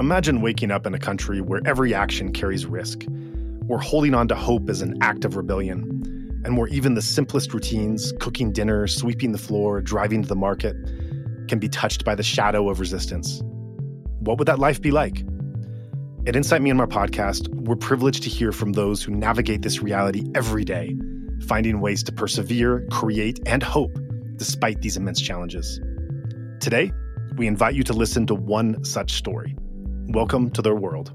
imagine waking up in a country where every action carries risk, where holding on to hope is an act of rebellion, and where even the simplest routines, cooking dinner, sweeping the floor, driving to the market, can be touched by the shadow of resistance. What would that life be like? At Insight Myanmar podcast, we're privileged to hear from those who navigate this reality every day, finding ways to persevere, create, and hope despite these immense challenges. Today, we invite you to listen to one such story. Welcome to their world.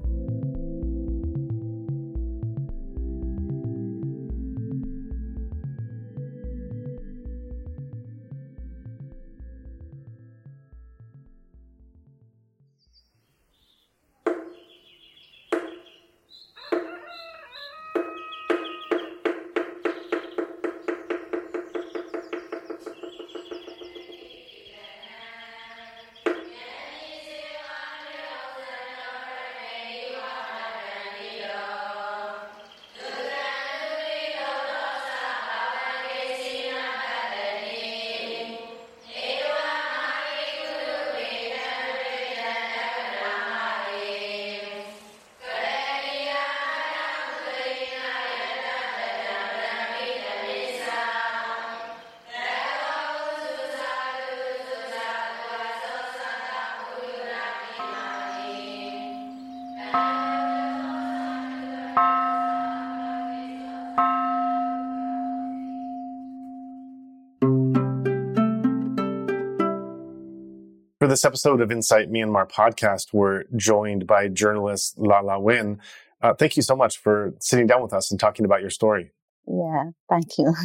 For this episode of Insight Myanmar podcast, we're joined by journalist Lala Win. Thank you so much for sitting down with us and talking about your story. Yeah, thank you.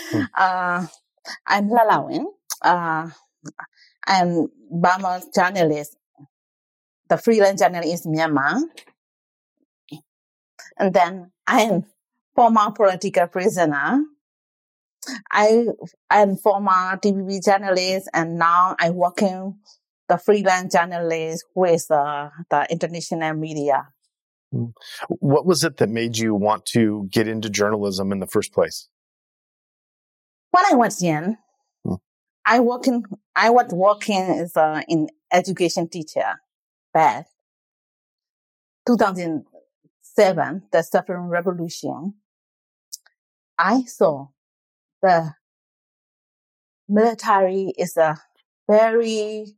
I'm Lala Win. I'm Burma journalist, the freelance journalist in Myanmar. And then I am former political prisoner. I am former TVB journalist, and now I'm working the freelance journalist with the international media. What was it that made you want to get into journalism in the first place? When I was young, I was working as in education teacher. But 2007, the Saffron Revolution, I saw the military is a very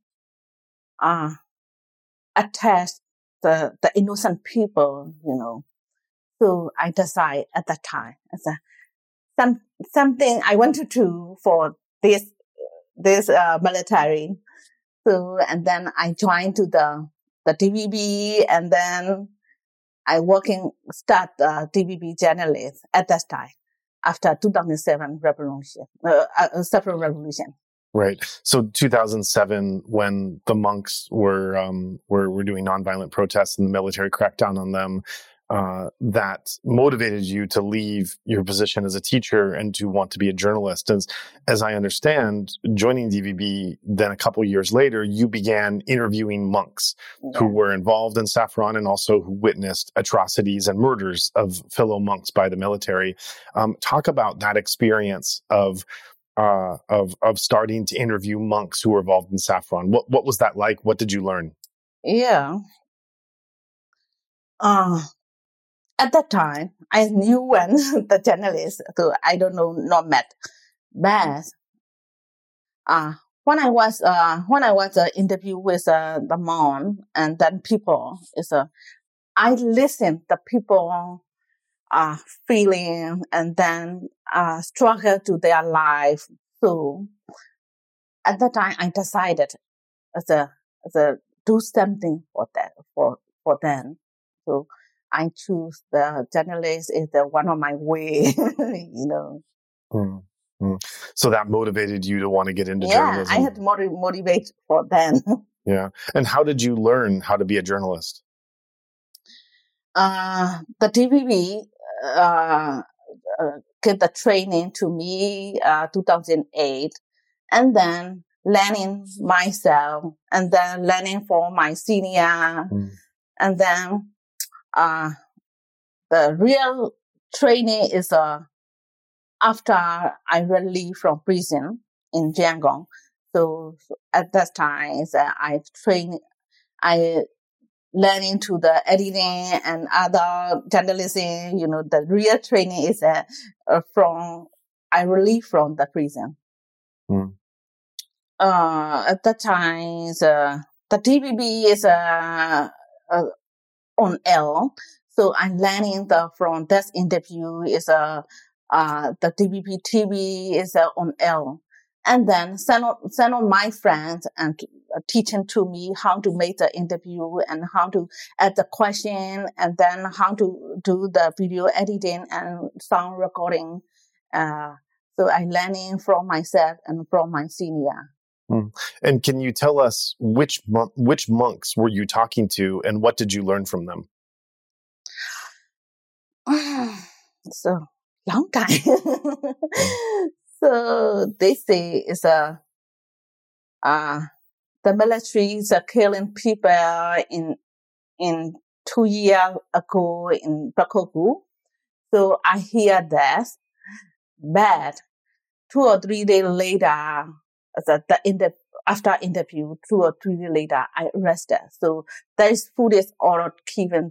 attached the innocent people, So I decided at that time something I wanted to do for this military. So and then I joined to the TVB, and then I start TVB journalist at that time after 2007 revolution, Saffron Revolution. Right. So 2007, when the monks were doing nonviolent protests and the military cracked down on them, that motivated you to leave your position as a teacher and to want to be a journalist. As I understand, joining TVB, then a couple years later, you began interviewing monks who were involved in Saffron and also who witnessed atrocities and murders of fellow monks by the military. Talk about that experience of starting to interview monks who were involved in Saffron. What was that like? What did you learn? Yeah. At that time, I knew when the journalist, so I don't know, not met. But when I was interview with the monk and then people, I listened the people feeling and then struggle to their life. So at that time, I decided do something for that for them. So I choose the journalist is one of my way, So that motivated you to want to get into journalism. Yeah, I had to motivate for them. Yeah. And how did you learn how to be a journalist? The TVB gave the training to me 2008, and then learning myself, and then learning for my senior, and then the real training is after I released from prison in Yangon. So at that time, I learning to the editing and other journalism, the real training is I relieved from the prison. Mm. At that time, the DBB is on L. So I'm learning from this interview is the DBB TV is on L. And then send on my friends and teaching to me how to make the interview and how to add the question and then how to do the video editing and sound recording. So I'm learning from myself and from my senior. And can you tell us which monks were you talking to and what did you learn from them? It's a long time. So they say it's the military is killing people in 2 years ago in Bakoku. So I hear that, but 2 or 3 days later, after interview, 2 or 3 days later, I arrested. So there is footage all given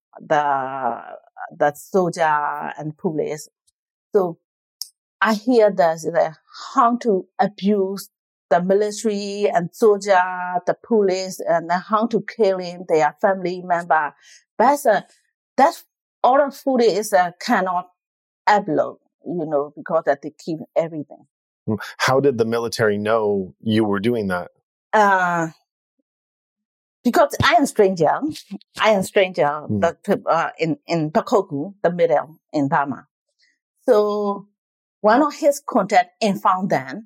the soldier and police. So I hear that how to abuse the military and soldier, the police, and how to killing their family member. But that all of footage is cannot upload, because they keep everything. How did the military know you were doing that? Because I am stranger. In Bakoku, the middle in Burma. So one of his contact in found them.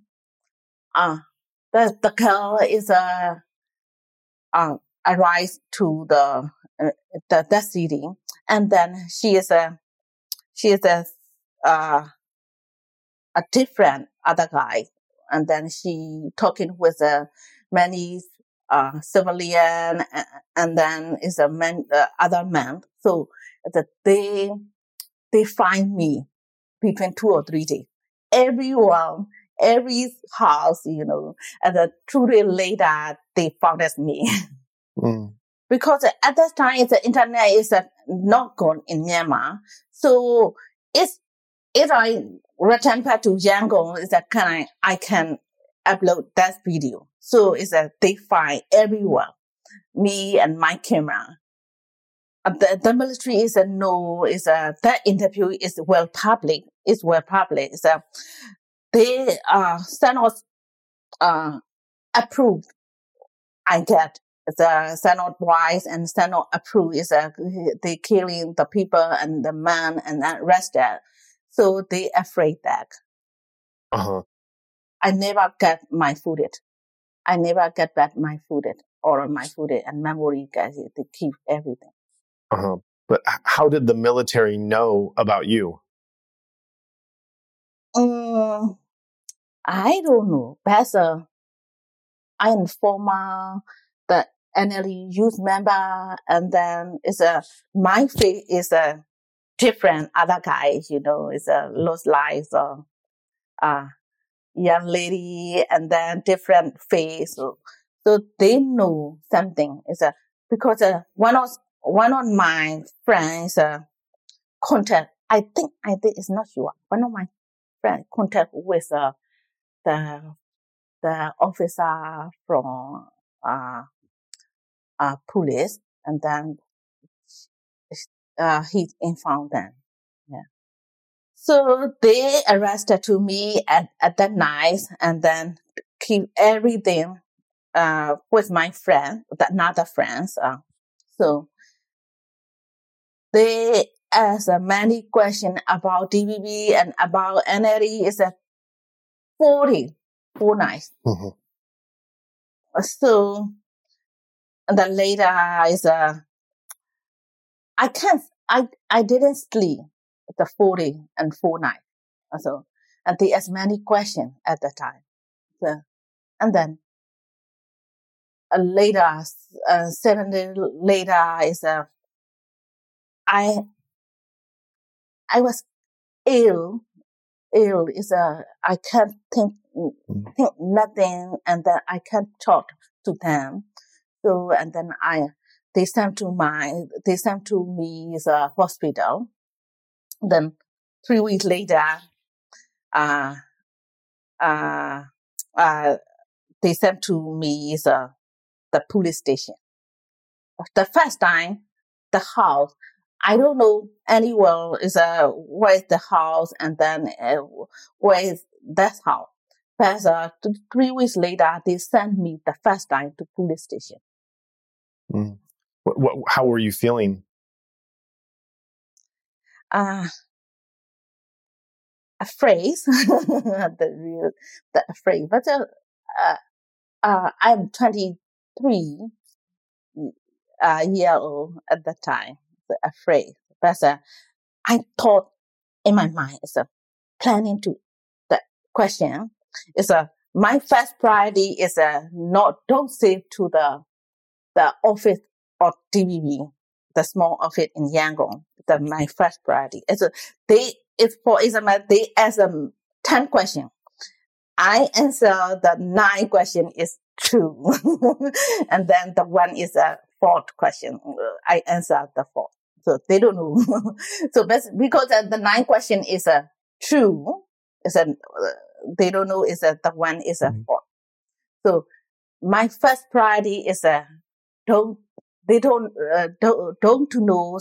The girl is arrived to the city, and then she is a different other guy, and then she talking with many civilian, and then is a man, other man. So they find me between 2 or 3 days. Everyone, every house, and then 2 days later, they found as me. Because at that time, the internet is not gone in Myanmar. So if I return back to Yangon, I can upload that video. So they find everyone, me and my camera. The military that interview is well public. It's well public. They send us approved. I get the Senate wise and Senate approved is they killing the people and the man and arrested. So they afraid that. I never get my footage. I never get back my footage or my footage and memory. Guys, they keep everything. But how did the military know about you? I don't know. But I inform the NLE youth member, and then my face is a different other guy. It's a lost lives young lady, and then different face. So they know something. Because one of my friends contact. I think it's not sure. One of my friends contact with the officer from police, and then he informed them. Yeah. So they arrested to me at that night, and then keep everything with my friend, another friends. So they asked many questions about DBB and about NLE. It's 4 nights. So and then later I didn't sleep the 4 nights. So and they asked many questions at the time. So, and then later 7 days later I was ill. I can't think nothing, and then I can't talk to them. So and then they sent to me the hospital. Then 3 weeks later, uh, uh, they sent to me the police station. The first time, the house, I don't know anywhere where's the house and then where is that house. But 3 weeks later, they sent me the first time to police station. Mm. How were you feeling? Afraid, the afraid. But I'm 23 year old at that time, afraid. But I thought in my mind, planning to the question is my first priority is don't say to the office of DBB, the small office in Yangon. My first priority is they ask 10 questions. I answer the 9 question is true, and then the one is a fourth question. I answer the fourth. So they don't know. So because the 9 question is true, they don't know the one is a fourth. So my first priority is don't know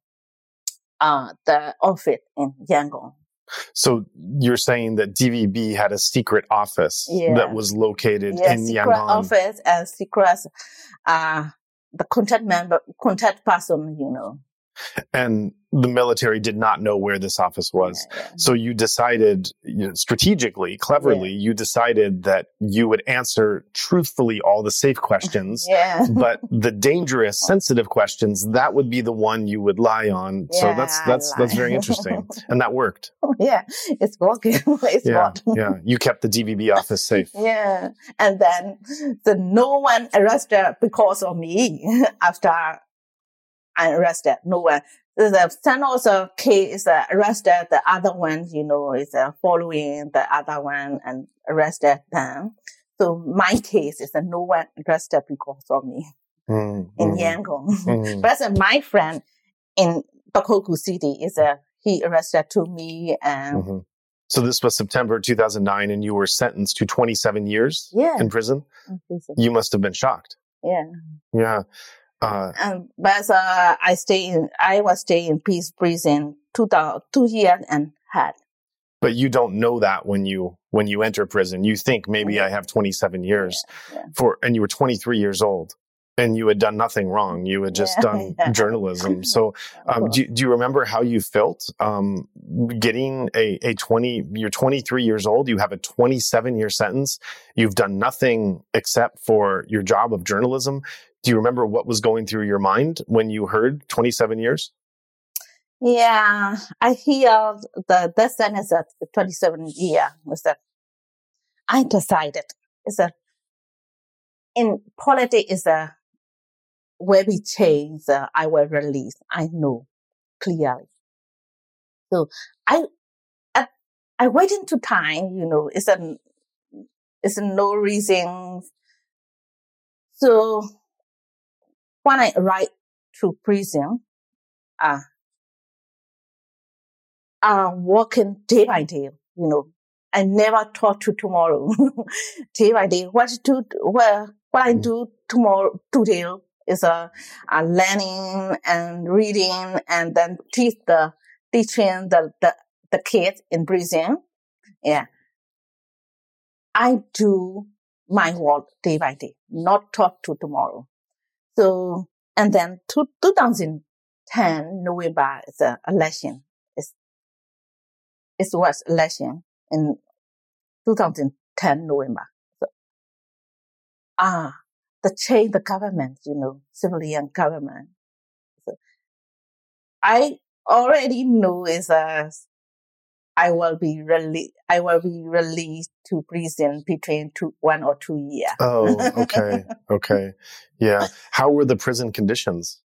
the office in Yangon. So you're saying that DVB had a secret office that was located in secret Yangon. Office and secret, the contact person, And the military did not know where this office was. Yeah. So you decided, strategically, cleverly, you decided that you would answer truthfully all the safe questions, but the dangerous, sensitive questions, that would be the one you would lie on. So that's very interesting. And that worked. Yeah, it's working. Yeah. You kept the DVB office safe. Yeah. And then no one arrested because of me after I arrested. No one. The San Jose case is arrested. The other one, is following the other one and arrested them. So my case is no one arrested because of me in Yangon. But my friend in Bakoku City he arrested to me and. So this was September 2009, and you were sentenced to 27 years in prison. You must have been shocked. Yeah. But I was staying in peace prison 2 years and had. But you don't know that when you enter prison. You think maybe I have 27 years and you were 23 years old and you had done nothing wrong. You had just done journalism. So, do you remember how you felt, getting you're 23 years old, you have a 27-year sentence. You've done nothing except for your job of journalism. Do you remember what was going through your mind when you heard 27 years? Yeah, I hear the death sentence at 27 years. I decided in politics where we change, I will release. I know clearly. So I wait into time. It's no reason. So when I arrived to prison, working day by day, I never thought to tomorrow. Day by day, what I do today is learning and reading and then teaching the kids in prison. Yeah. I do my work day by day, not thought to tomorrow. So, and then 2010 November is an election. It was election in 2010 November. So, the government, civilian government. So, I already know I will be released to prison between 1 or 2 years. Oh, okay. Okay. Yeah. How were the prison conditions?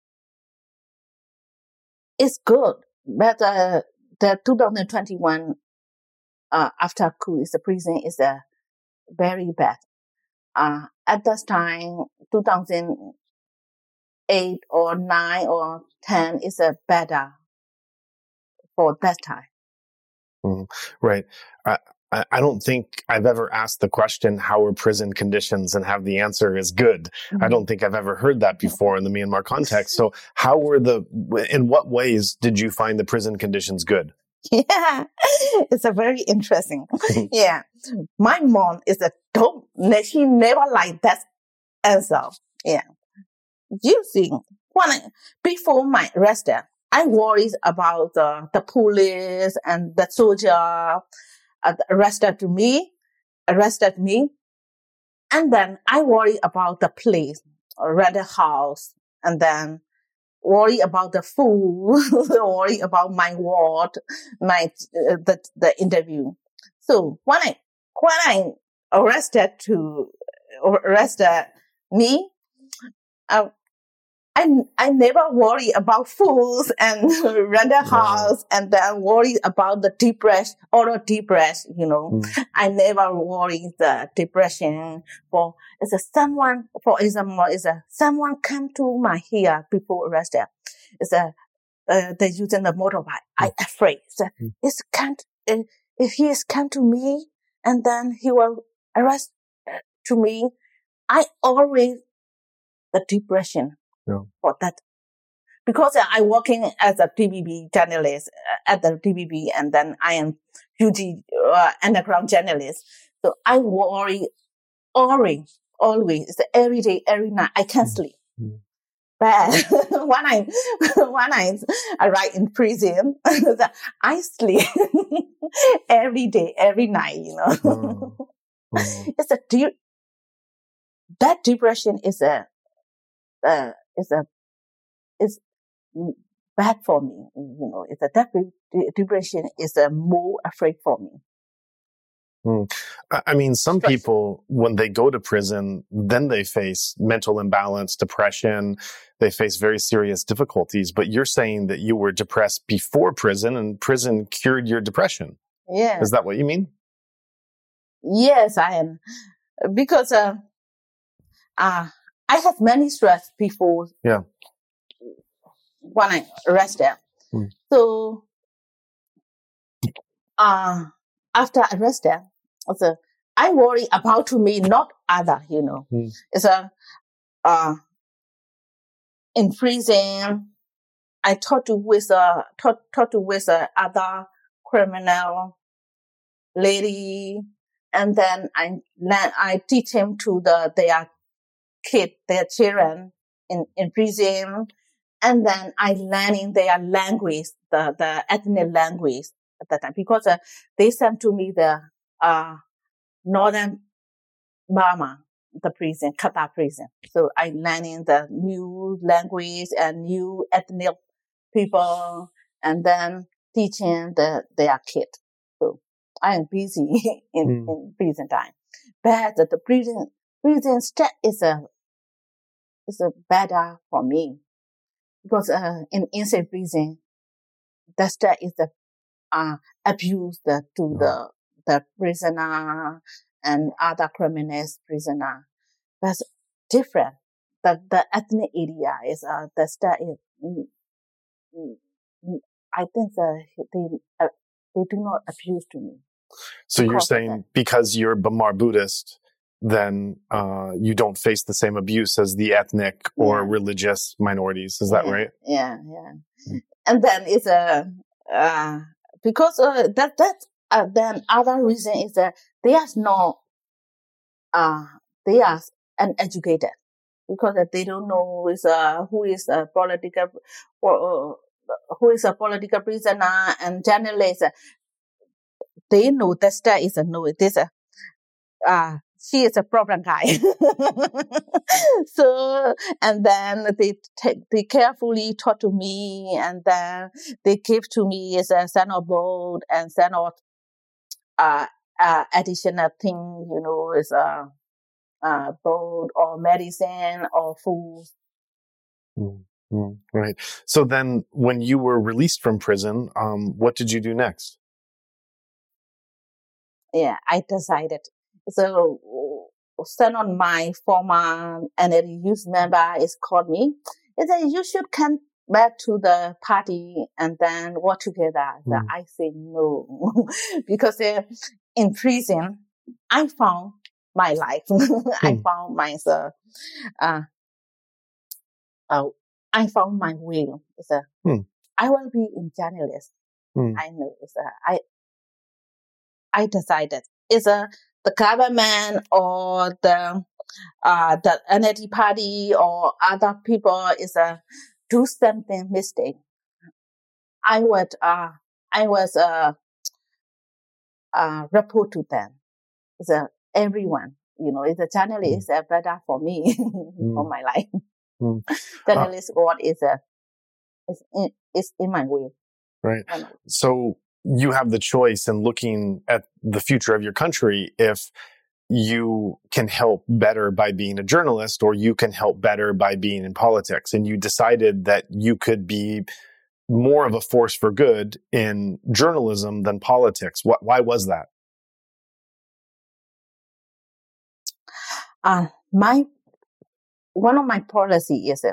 It's good, but the 2021 after coup the prison is very bad. At that time, 2008 8 or 9 or 10 is better for that time. Right. I don't think I've ever asked the question, how are prison conditions, and have the answer is good. I don't think I've ever heard that before in the Myanmar context. So in what ways did you find the prison conditions good? Yeah, it's a very interesting. Yeah. My mom she never liked that answer. Yeah. You see, before my arrest, I worried about the police and the soldier arrested me. And then I worry about the place, rent a house, and then worry about the food, worry about my ward, the interview. So when I arrested me, I never worry about food and rent a house, and then worry about the depression. I never worry the depression for someone come to my here before arrested. They using the motorbike. I afraid. If he is come to me and then he will arrest to me, I always the depression. For that, because I working as a TVB journalist at the TVB, and then I am UG underground journalist. So I worry always, every day, every night. I can't sleep. But when I arrive in prison, I sleep every day, every night. It's that depression is bad for me. It's depression is more afraid for me. I mean, some people, when they go to prison, then they face mental imbalance, depression. They face very serious difficulties. But you're saying that you were depressed before prison, and prison cured your depression. Yeah. Is that what you mean? Yes, I am. Because I had many stress before. Yeah. When I arrested. So after arrested, I worry about to me, not other. It's in prison. I talk to with other criminal lady, and then I teach him to their children in prison. And then I learning their language, the ethnic language at that time, because they sent to me the northern Burma, the prison, Kata prison. So I learning the new language and new ethnic people, and then teaching their kid. So I am busy in prison time. But the prison state is better for me. Because in inside prison, the state is abuse to the prisoner and other criminals prisoner. That's different. The ethnic area is the state is. I think they do not abuse to me. So you're saying because you're Bamar Buddhist, then you don't face the same abuse as the ethnic or religious minorities. Is that right? Yeah. And then it's because then other reason is that they are uneducated, because they don't know who is a political prisoner and journalist. They know that state is she is a problem guy. So, and then they carefully talk to me, and then they give to me as a send of board and send of additional thing, is board or medicine or food. Right. So then when you were released from prison, what did you do next? Yeah, I decided. So, son of my former NLD youth member is called me. He said, you should come back to the party and then work together. So I say no, because in prison, I found my life. I found myself. I found my will. I will be a journalist. I know. I decided. The government or the NLD party or other people do something mistake. I was report to them. Everyone, it's a journalist is better for me for my life. Journalist work is in my will. Right. So you have the choice in looking at the future of your country if you can help better by being a journalist or you can help better by being in politics. And you decided that you could be more of a force for good in journalism than politics. Why was that? One of my policy is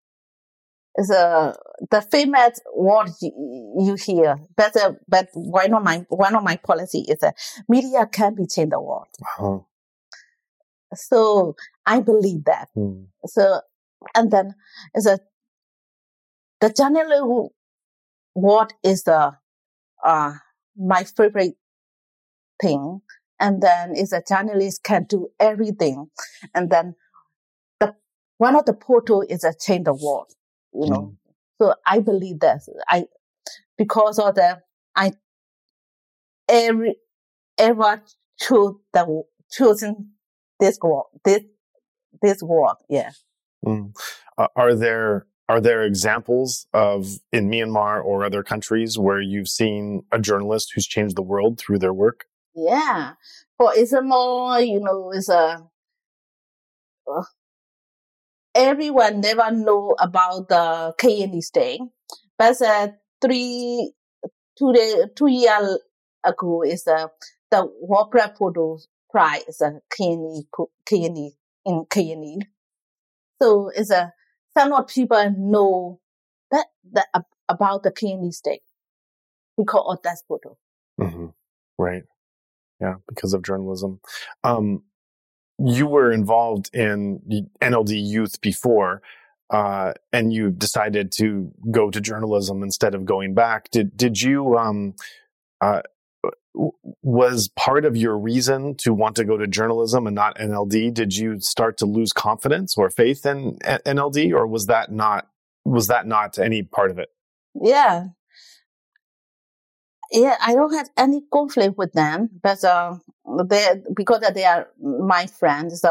the famous word you hear. But one of my policy is media can be change the world. Uh-huh. So I believe that. So and then the general word is my favorite thing. And then a journalist can do everything. And then one of the portal is change the world. So I believe that because of ever choosing this world. Yeah. Are there examples in Myanmar or other countries where you've seen a journalist who's changed the world through their work? Yeah. For example, everyone never know about the KND state, but 2 years ago the Wopra Photo Prize KND in KND. So some of people know that about the KND state because of that photo. Mm-hmm. Right. Yeah, because of journalism. You were involved in NLD Youth before, and you decided to go to journalism instead of going back. Did you, was part of your reason to want to go to journalism and not NLD? Did you start to lose confidence or faith in NLD, or was that not any part of it? Yeah. Yeah, I don't have any conflict with them, but because they are my friends.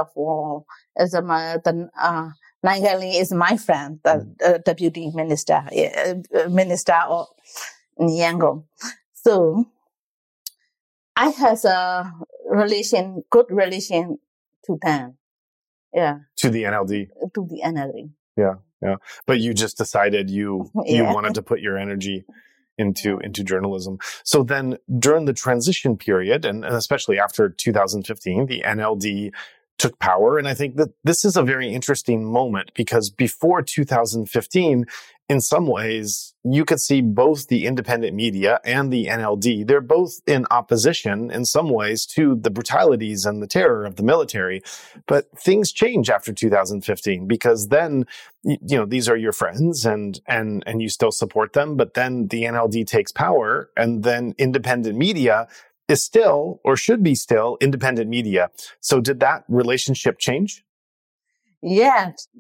Nangali is my friend, the deputy minister, minister of Yangon. So I have a good relation to them. Yeah. To the NLD. To the NLD. Yeah, yeah. But you just decided you wanted to put your energy into journalism. So then during the transition period, and especially after 2015, the NLD took power. And I think that this is a very interesting moment because before 2015, in some ways, you could see both the independent media and the NLD. They're both in opposition in some ways to the brutalities and the terror of the military. But things change after 2015 because then, these are your friends and you still support them. But then the NLD takes power and then independent media is still, or should be still, independent media. So did that relationship change? Yes.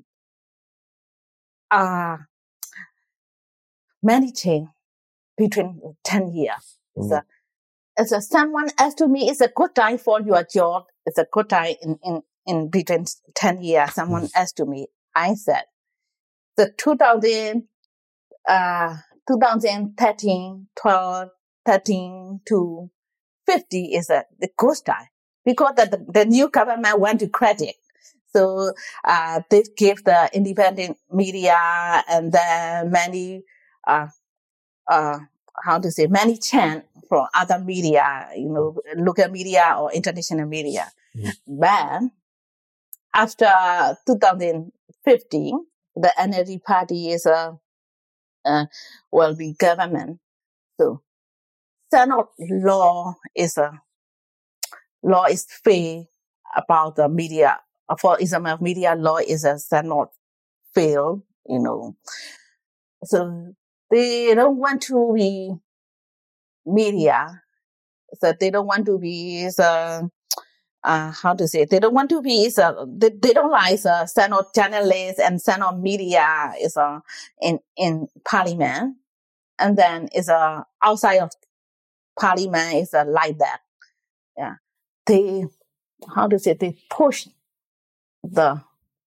Many change between 10 years. Someone asked to me, it's a good time for your job. It's a good time in between 10 years. Someone asked to me, I said, the 2013, 12, 13 to 50 is the good time because the new government want to credit. So, they give the independent media and then many, many chance from other media, local media or international media. But after 2015, the NLD party is will be government. So Senate law is fair about the media. For example, media law is a Senate fail, So they don't want to be media. So they don't want to be how to say, they don't want to be, they don't like Senate journalists and Senate media is in parliament. And then is outside of parliament is like that. Yeah. They, how to say, they push the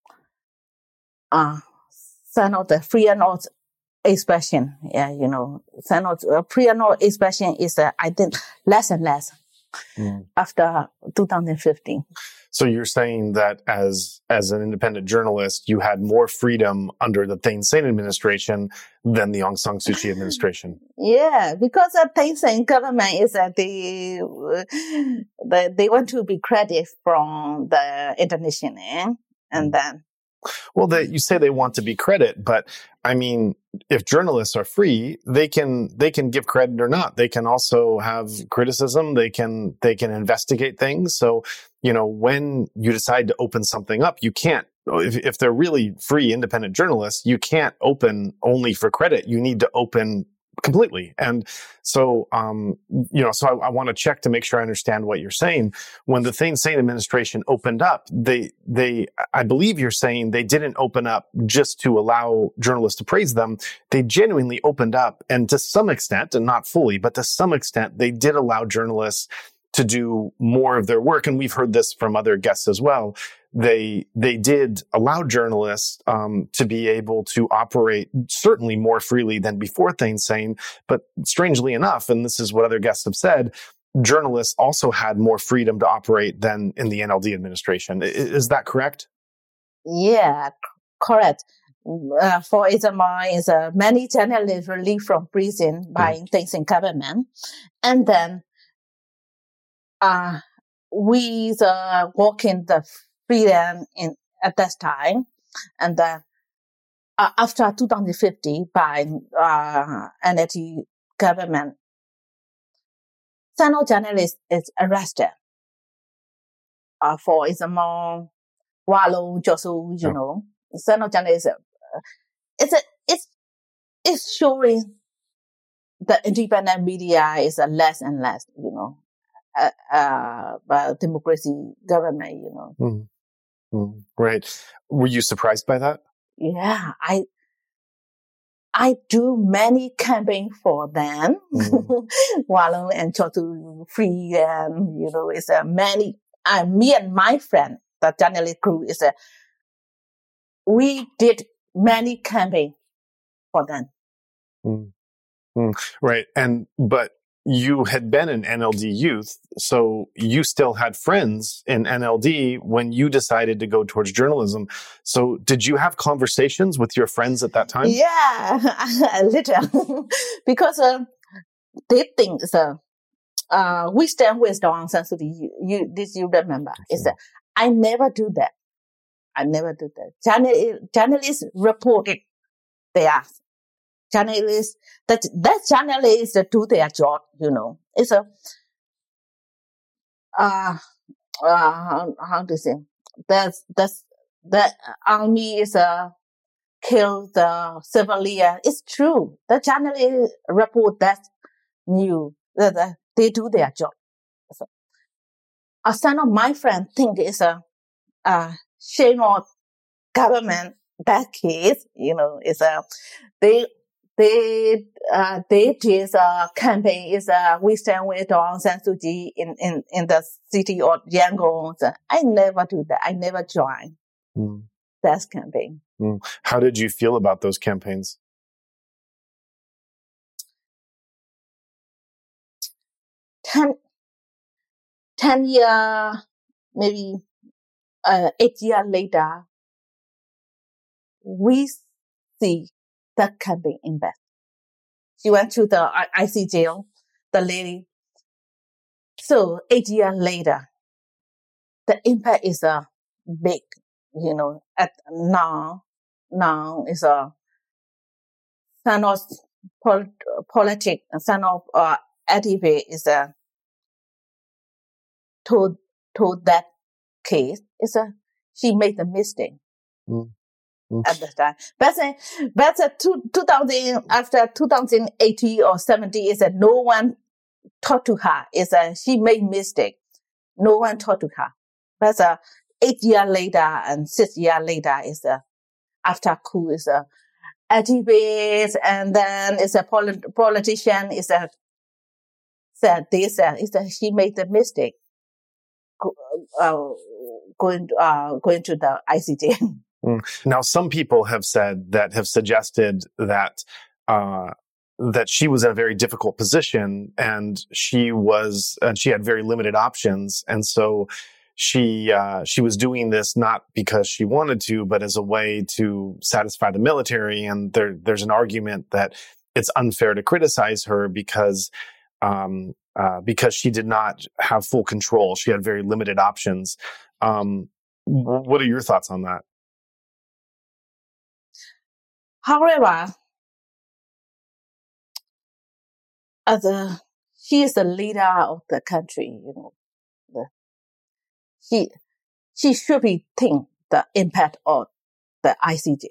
Senate, the free and all expression. Yeah, Senate free and all expression is, I think, less and less after 2015. So you're saying that as an independent journalist, you had more freedom under the Thein Sein administration than the Aung San Suu Kyi administration. Yeah, because the Thein Sein government is that they want to be credit from the international, and then. Well, you say they want to be credit, but I mean, if journalists are free, they can give credit or not. They can also have criticism. They can investigate things. So, when you decide to open something up, you can't, if they're really free, independent journalists, you can't open only for credit. You need to open completely. And so, so I want to check to make sure I understand what you're saying. When the Thein Sein administration opened up, I believe you're saying they didn't open up just to allow journalists to praise them. They genuinely opened up, and to some extent, and not fully, but to some extent, they did allow journalists to do more of their work. And we've heard this from other guests as well. They did allow journalists to be able to operate certainly more freely than before Thein Sein. But strangely enough, and this is what other guests have said, journalists also had more freedom to operate than in the NLD administration. Is that correct? Yeah, correct. For example, many journalists released from prison by Thein Sein government, and then we working the freedom at that time, and then after 2050 by NLD government, Senate journalist is arrested. For example, Wallow, Josu, Senate journalist. It's showing the independent media is less and less, democracy government, Right. Were you surprised by that? Yeah, I do many campaign for them. Wallow and Chotu Free, and it's many. Me and my friend, the journalist crew, we did many campaign for them. Right, but you had been an NLD youth, so you still had friends in NLD when you decided to go towards journalism. So did you have conversations with your friends at that time? Yeah, a little. Because they think, we stand with Aung San Suu Kyi. You remember. I never do that. Journalists reported their journalists, that journalists do their job, It's how to say, that army is killed the civilian. It's true. The journalists report that news, that they do their job. So, some of my friends think it's shame on government. That case, it's they did a campaign we stand with Aung San Suu Kyi in the city of Yangon. I never do that. I never join that campaign. How did you feel about those campaigns? 10 years, maybe 8 years later, we see that campaign impact. She went to the IC jail, the lady. So 8 years later, the impact is big, at now. now is a son of politic, son of activist is told that case is she made a mistake at the time. But 2000 after 2080 or 70 is that no one talked to her. Is she made mistake. No one talked to her. But 8 years later and 6 years later is after coup is a activist, and then is a politician is said this is she made the mistake going to the ICJ. Now, some people have suggested that that she was in a very difficult position, and she had very limited options, and so she was doing this not because she wanted to, but as a way to satisfy the military. And there's an argument that it's unfair to criticize her because she did not have full control. She had very limited options. What are your thoughts on that? However, she is the leader of the country, she should be think the impact of the ICJ.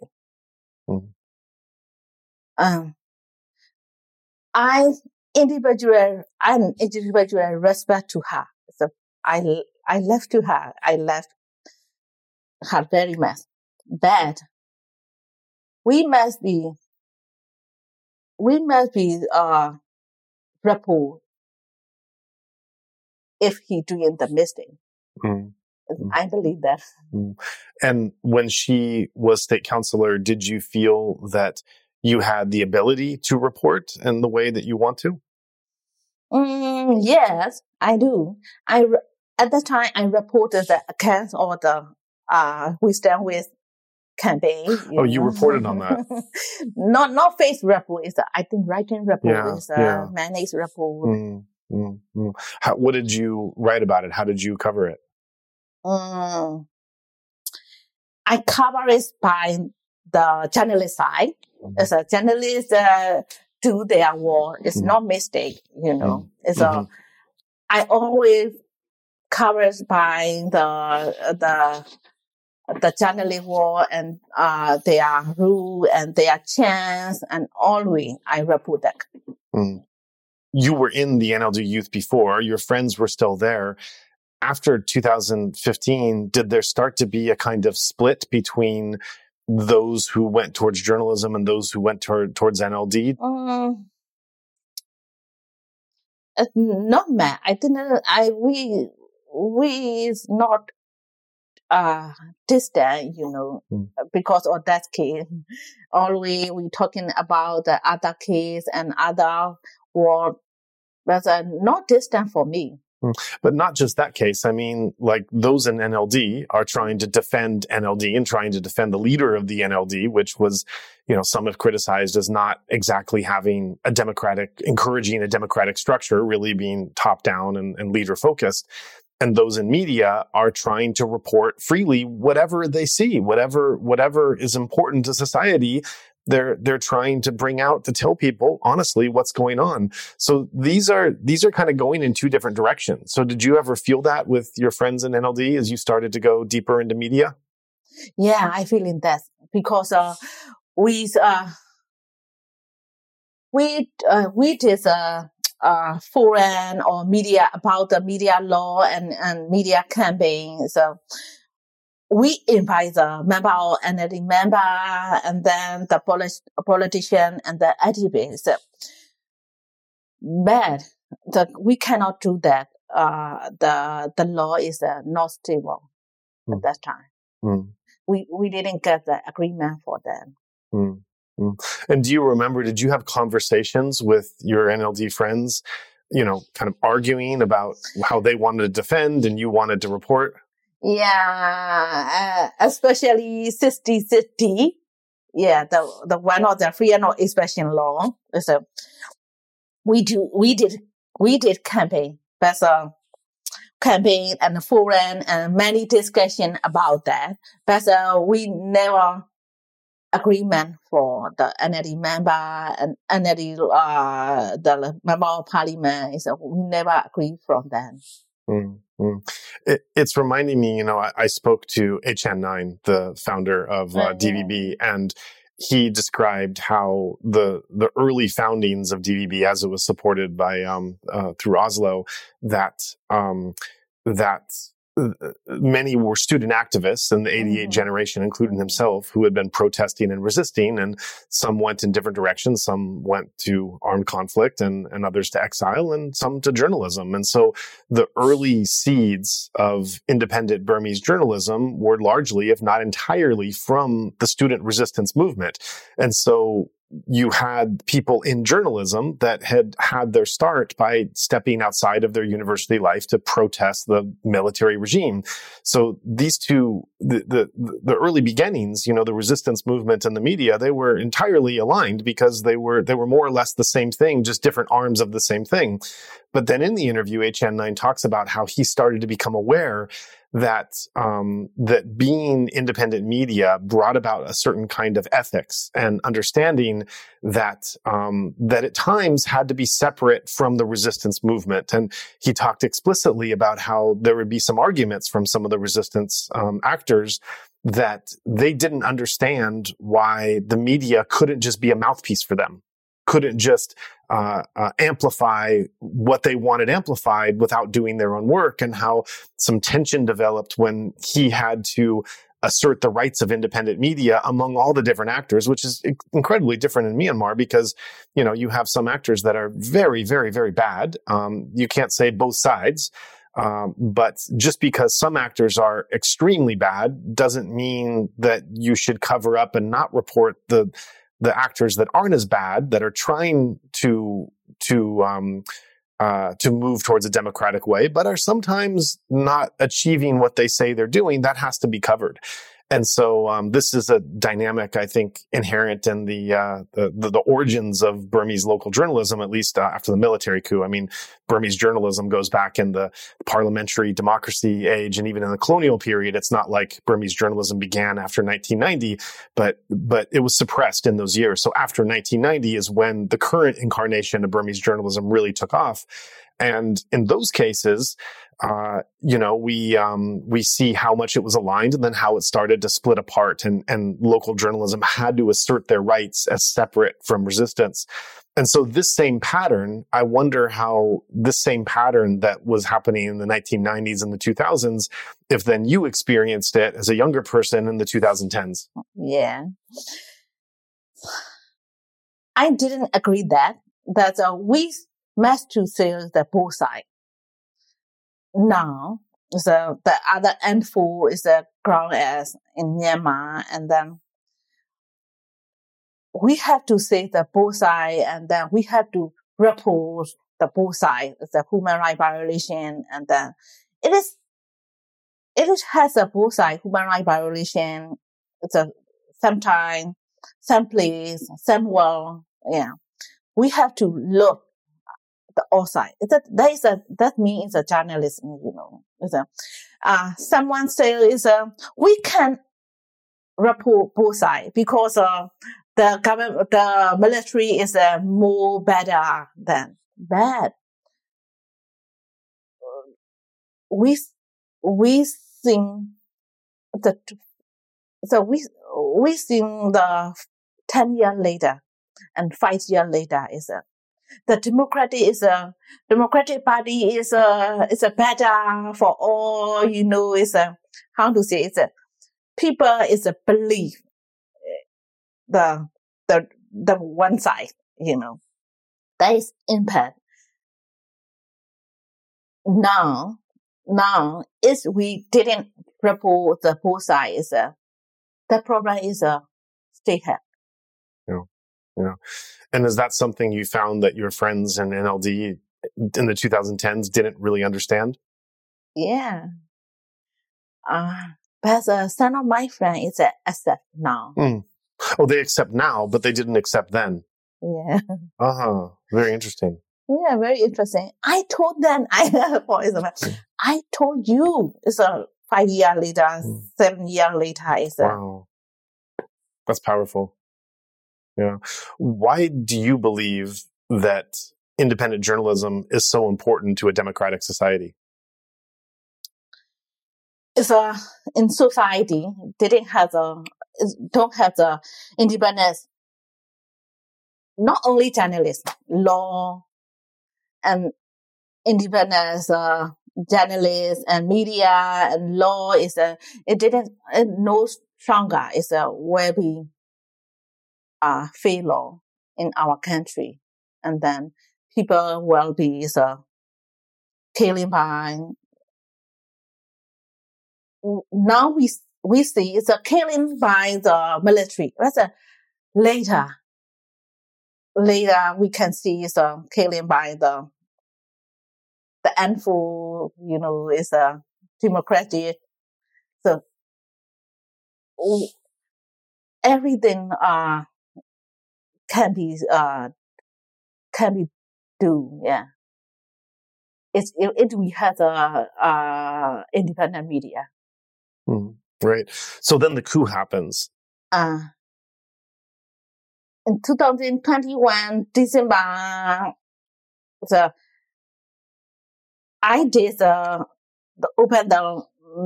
I'm individual respect to her. So I left to her. I left her very much. But we must be report if he doing the mistake. I believe that. And when she was state councilor, did you feel that you had the ability to report in the way that you want to? Yes, I do. At that time, I reported the accounts or the We Stand With campaign. You reported on that? Not face report. It's I think writing report is managed report. What did you write about it? How did you cover it? I cover it by the journalist side. As a journalist do their work, it's not mistake, It's I always cover by the journalist work and their rule and their chance, and always I report that. You were in the NLD Youth before. Your friends were still there. After 2015, did there start to be a kind of split between those who went towards journalism and those who went towards NLD? Not mad. I didn't. We is not distant, because of that case. Always we talking about the other case and other world, but not distant for me. But not just that case. I mean, like those in NLD are trying to defend NLD and trying to defend the leader of the NLD, which was, some have criticized as not exactly encouraging a democratic structure, really being top down and leader focused. And those in media are trying to report freely whatever they see, whatever is important to society. They're trying to bring out to tell people honestly what's going on. So these are kind of going in two different directions. So did you ever feel that with your friends in NLD as you started to go deeper into media? Yeah, I feel in that because we did forum or media about the media law and media campaign. So we invite the member or NLD member and then the politician and the activist. But we cannot do that. The law is not stable at that time. We didn't get the agreement for them. And do you remember, did you have conversations with your NLD friends, kind of arguing about how they wanted to defend and you wanted to report? Yeah, especially 60-60. Yeah, the one of the free and expression law. So we did campaign, but campaign and forum and many discussion about that. But we never agreement for the NLD member and NLD, the member of parliament is we never agree from them. Mm-hmm. It's reminding me, I spoke to HN9, the founder of DVB, and he described how the early foundings of DVB, as it was supported by through Oslo, that many were student activists in the 88 generation, including himself, who had been protesting and resisting, and some went in different directions. Some went to armed conflict and others to exile, and some to journalism. And so the early seeds of independent Burmese journalism were largely, if not entirely, from the student resistance movement. And so you had people in journalism that had their start by stepping outside of their university life to protest the military regime. So these two, the early beginnings, the resistance movement and the media, they were entirely aligned because they were more or less the same thing, just different arms of the same thing. But then in the interview, HN9 talks about how he started to become aware that that being independent media brought about a certain kind of ethics and understanding that that at times had to be separate from the resistance movement. And he talked explicitly about how there would be some arguments from some of the resistance actors that they didn't understand why the media couldn't just be a mouthpiece for them, couldn't just amplify what they wanted amplified without doing their own work, and how some tension developed when he had to assert the rights of independent media among all the different actors, which is incredibly different in Myanmar because, you have some actors that are very, very, very bad. You can't say both sides. But just because some actors are extremely bad doesn't mean that you should cover up and not report the actors that aren't as bad, that are trying to move towards a democratic way, but are sometimes not achieving what they say they're doing. That has to be covered. And so this is a dynamic, I think, inherent in the origins of Burmese local journalism, at least after the military coup. I mean, Burmese journalism goes back in the parliamentary democracy age, and even in the colonial period. It's not like Burmese journalism began after 1990, but it was suppressed in those years. So after 1990 is when the current incarnation of Burmese journalism really took off. And in those cases, we see how much it was aligned and then how it started to split apart, and local journalism had to assert their rights as separate from resistance. And so this same pattern, I wonder how this same pattern that was happening in the 1990s and the 2000s, if then you experienced it as a younger person in the 2010s. Yeah. I didn't agree that we must to say the both sides. Now, the other handful is ground as in Myanmar, and then we have to say the both sides, and then we have to report the both sides, the human rights violation, and then it has a both sides human rights violation. It's sometimes, some place, some world. Yeah, we have to look the all side. That means a journalism, someone say we can report both sides because the government, the military is more better than bad. We think we think the 10 years later and 5 years later is the Democratic Party is a better for all, is how to say, people is a belief the one side, that is impact. Now if we didn't report the both sides, the problem is state head. Yeah. And is that something you found that your friends in NLD in the 2010s didn't really understand? Yeah. But some of my friends is accept now. Oh, they accept now, but they didn't accept then. Yeah. Very interesting. Yeah, very interesting. I told them, for example, I told you it's 5 years later, 7 years later. Wow. That's powerful. Yeah. Why do you believe that independent journalism is so important to a democratic society? It's in society don't have the independence. Not only journalists, law and independence, journalists and media and law is no stronger. It's a very failure in our country, and then people will be killing by. Now we see it's a killing by the military. That's later we can see it's a killing by the handful, is a democratic. So everything can be do. Yeah. It we have a independent media. Right. So then the coup happens. In 2021 December, I did open the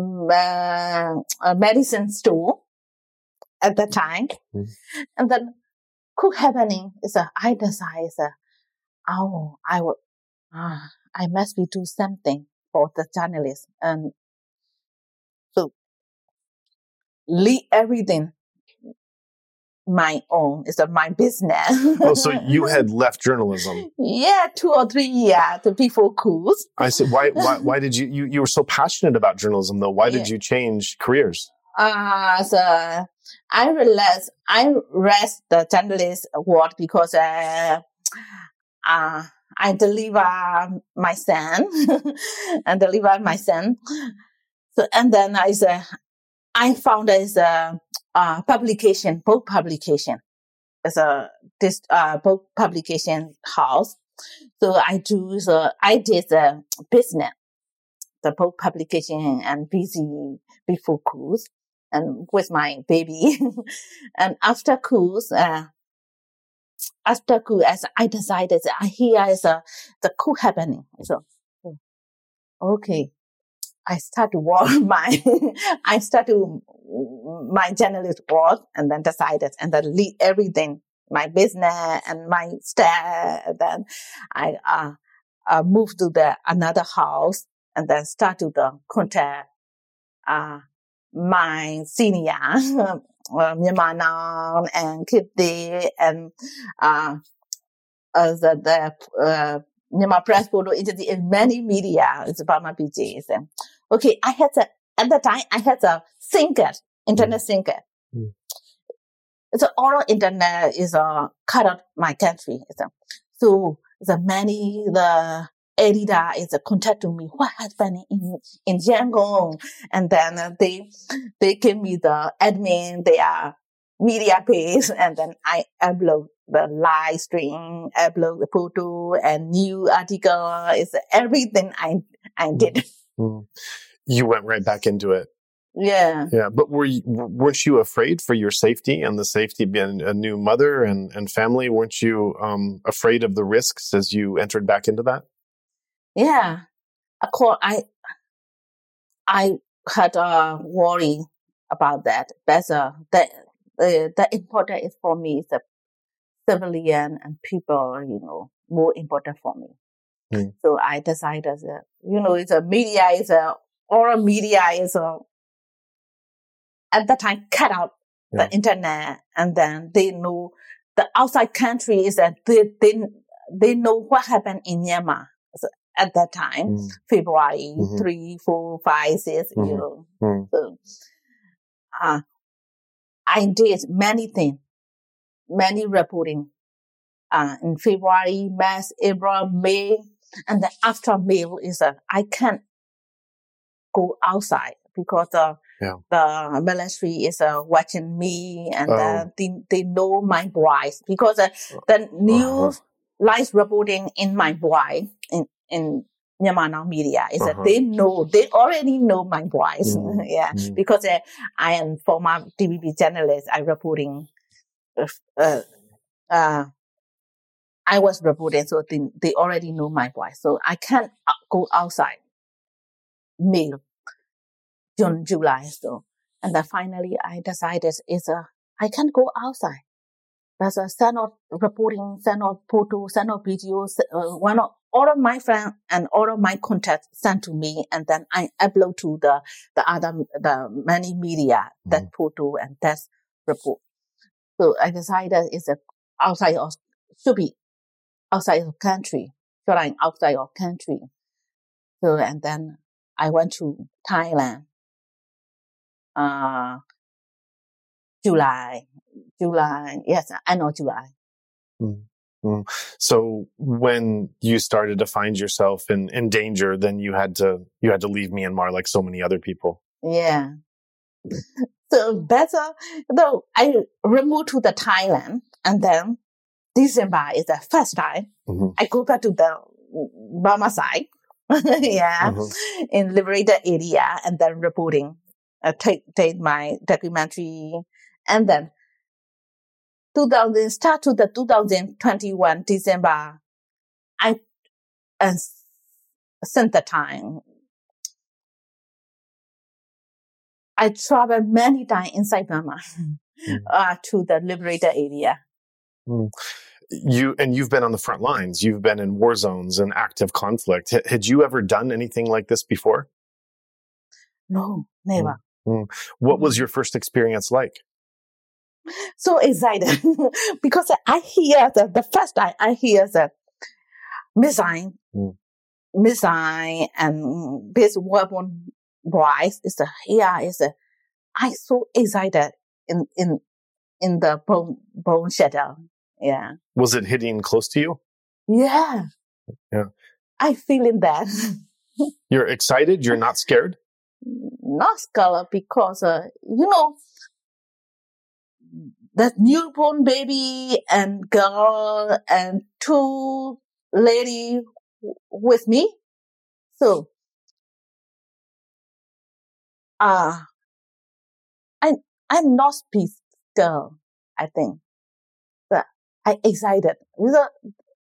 medicine store at the time, and then coup happening is I decided I must be do something for the journalists, and so leave everything my own. It's my business. Oh, so you had left journalism? Yeah, 2 or 3 years before coups. I said, why did you were so passionate about journalism though? Why did you change careers? So I realized I rest the journalist work because I deliver my son So and then I found as a publication, book publication, as this book publication house. So I did the business, the book publication, and busy before cruise and with my baby. And after cruise, as I decided here is the coup happening. So okay. I start to work my journalist work, and then decided, and then leave everything, my business and my staff. And then I moved to another house, and then start to contact my senior Myanmar Now and Kitty and the Myanmar Press Photo Agency in many media. It's about my BJs. Okay, at the time I had a thinker, internet thinker. So all internet is cut out my country. So the editor is contacting me. What happening in Yangon? And then they give me the admin, their media page, and then I upload the live stream, upload the photo and new article. It's everything I did. You went right back into it. Yeah. Yeah. But weren't you afraid for your safety and the safety of being a new mother and family? Weren't you afraid of the risks as you entered back into that? Yeah. Of course, I had a worry about that. That's the important is for me is the civilian and people, more important for me. So I decided that, it's a media oral media at that time cut out the internet, and then they know the outside country is that they know what happened in Myanmar. So at that time, February 3, 4, 5, 6, So, I did many things, many reporting, in February, March, April, May, and then after May is I can't go outside because the military is watching me, and they know my voice because the news live reporting in my voice in Myanmar Now media is that they already know my voice. Because I am former TVB journalist. I reporting I was reported, so they already know my voice. So I can't go outside May, June, July. So, and then finally I decided I can't go outside. There's a send out reporting, send out photos, send out videos. All of my friends and all of my contacts sent to me, and then I upload to the many media that photo and that report. So I decided should be outside of country, flying outside of country. So, and then I went to Thailand, July, yes, I know July. Mm-hmm. So when you started to find yourself in danger, then you had to leave Myanmar like so many other people. Yeah. So better, though I removed to the Thailand, and then December is the first time I go back to the Burma side, in liberated area, and then reporting, take my documentary, and then 2021 December, I since the time I traveled many times inside Burma to the liberated area. You've been on the front lines. You've been in war zones and active conflict. Had you ever done anything like this before? No, never. What was your first experience like? So excited because I hear the first time I hear the missile and this weapon voice I so excited in the bone shadow. Yeah. Was it hitting close to you? Yeah. Yeah. I feeling that. You're excited? You're not scared? Not scared because, that newborn baby and girl and two lady with me. So, I'm not scared, I think. But I excited. We are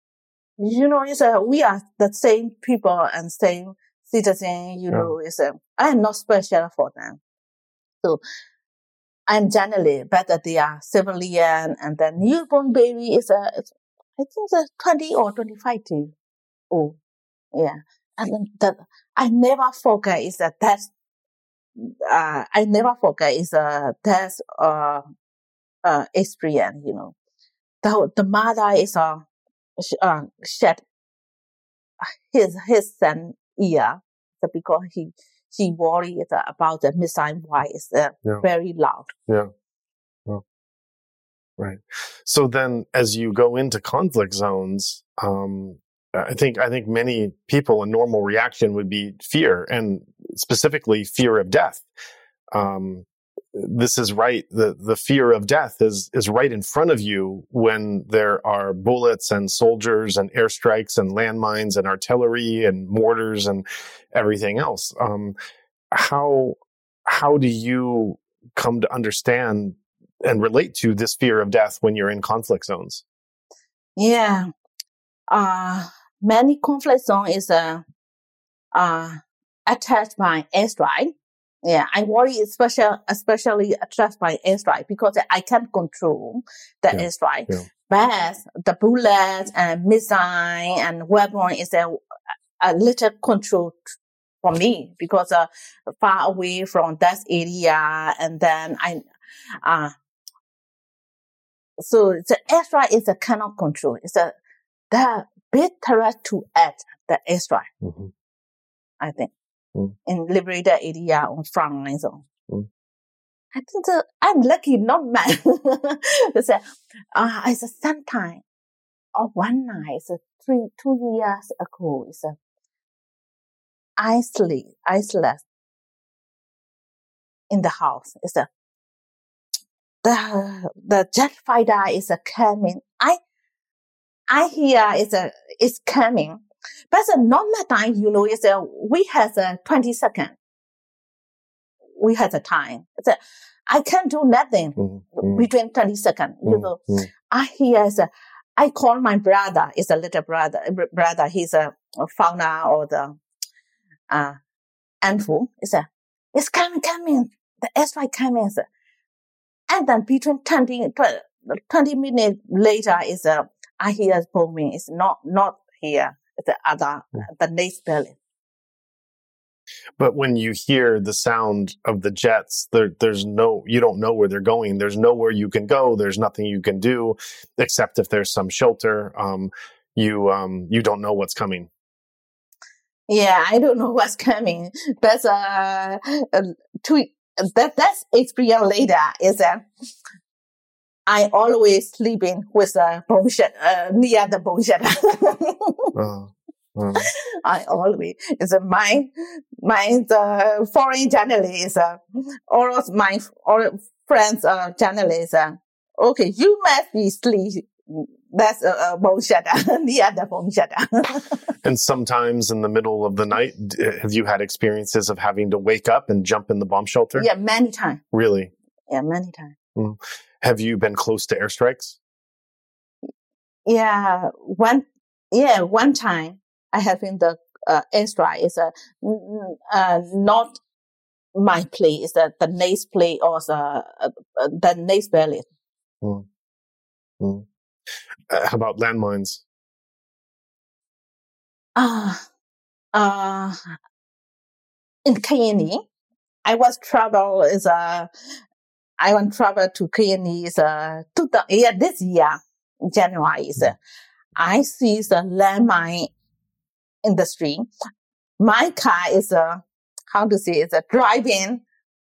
the same people and same citizen, I am not special for them. So I'm generally, but they are civilian, and then newborn baby I think 20 or 25 too. Oh, yeah. And I never forget I never forget experience, The mother is shed his son ear because she worried about the missile voice very loud. Yeah. Oh. Right. So then as you go into conflict zones, I think many people, a normal reaction would be fear, and specifically fear of death. This is right. The fear of death is right in front of you when there are bullets and soldiers and airstrikes and landmines and artillery and mortars and everything else. How do you come to understand and relate to this fear of death when you're in conflict zones? Yeah. Many conflict zones is attached by airstrike. Yeah, I worry especially attached by airstrike because I can't control the airstrike. Yeah. But the bullets and missile and weapon is a little control for me because far away from that area, and then so the airstrike is a cannot control. It's the big threat to add the airstrike. I think in liberated area on front line zone. I think I'm lucky, not mad. It's a sometime or one night, 2 years ago. It's isolated in the house. It's the jet fighter is coming. I hear it's coming. But the normal time, we have 20 seconds. We have the time. I can't do nothing between 20 seconds. I hear, I call my brother, is a little brother, he's a founder or the, Andrew, it's coming, the airstrike coming. And then between 20 minutes later I hear bombing. It's not here. It's the next building. But when you hear the sound of the jets, you don't know where they're going. There's nowhere you can go. There's nothing you can do except if there's some shelter. You don't know what's coming. Yeah, I don't know what's coming. But that's experience later is that I always sleeping with a bomb shelter, near the bomb shelter. I always, the foreign journalists, all of my friends are journalists. Okay, you must be sleep. That's a bomb shelter, near the bomb shelter. And sometimes in the middle of the night, have you had experiences of having to wake up and jump in the bomb shelter? Yeah, many times. Really? Yeah, many times. Have you been close to airstrikes? Yeah, one time I have in the airstrike. It's not my place. It's the next place or the next building. How about landmines? In KNE, I was travel to KNE this year, January. I see the landmine industry. My car is driving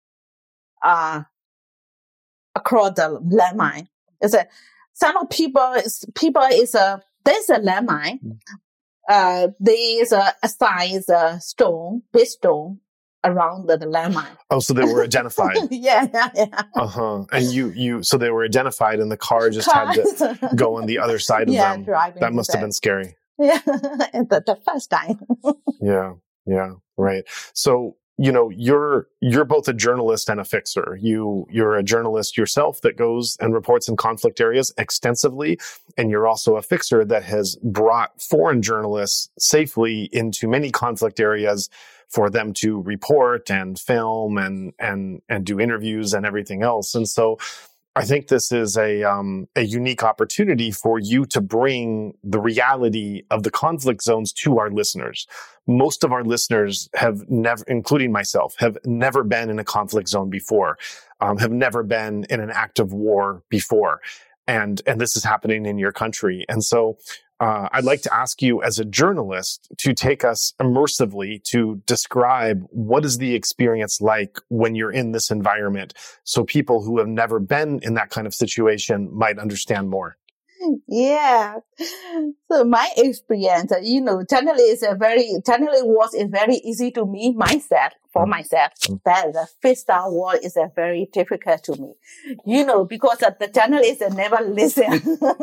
across the landmine. Some people there's a landmine. There's a size big stone around the landmine. Oh, so they were identified. Yeah. And so they were identified, and the car just had to go on the other side of them. Driving. That must have been scary. Yeah, the first time. Yeah, right. So, you're both a journalist and a fixer. You're a journalist yourself that goes and reports in conflict areas extensively, and you're also a fixer that has brought foreign journalists safely into many conflict areas for them to report and film and do interviews and everything else. And so I think this is a unique opportunity for you to bring the reality of the conflict zones to our listeners. Most of our listeners have never, including myself, have never been in a conflict zone before, have never been in an active war before. And this is happening in your country. And so I'd like to ask you as a journalist to take us immersively to describe what is the experience like when you're in this environment, so people who have never been in that kind of situation might understand more. Yeah. So my experience, journalist work is very easy to me, myself. But the FISTA work is very difficult to me. Because the journalists never listen.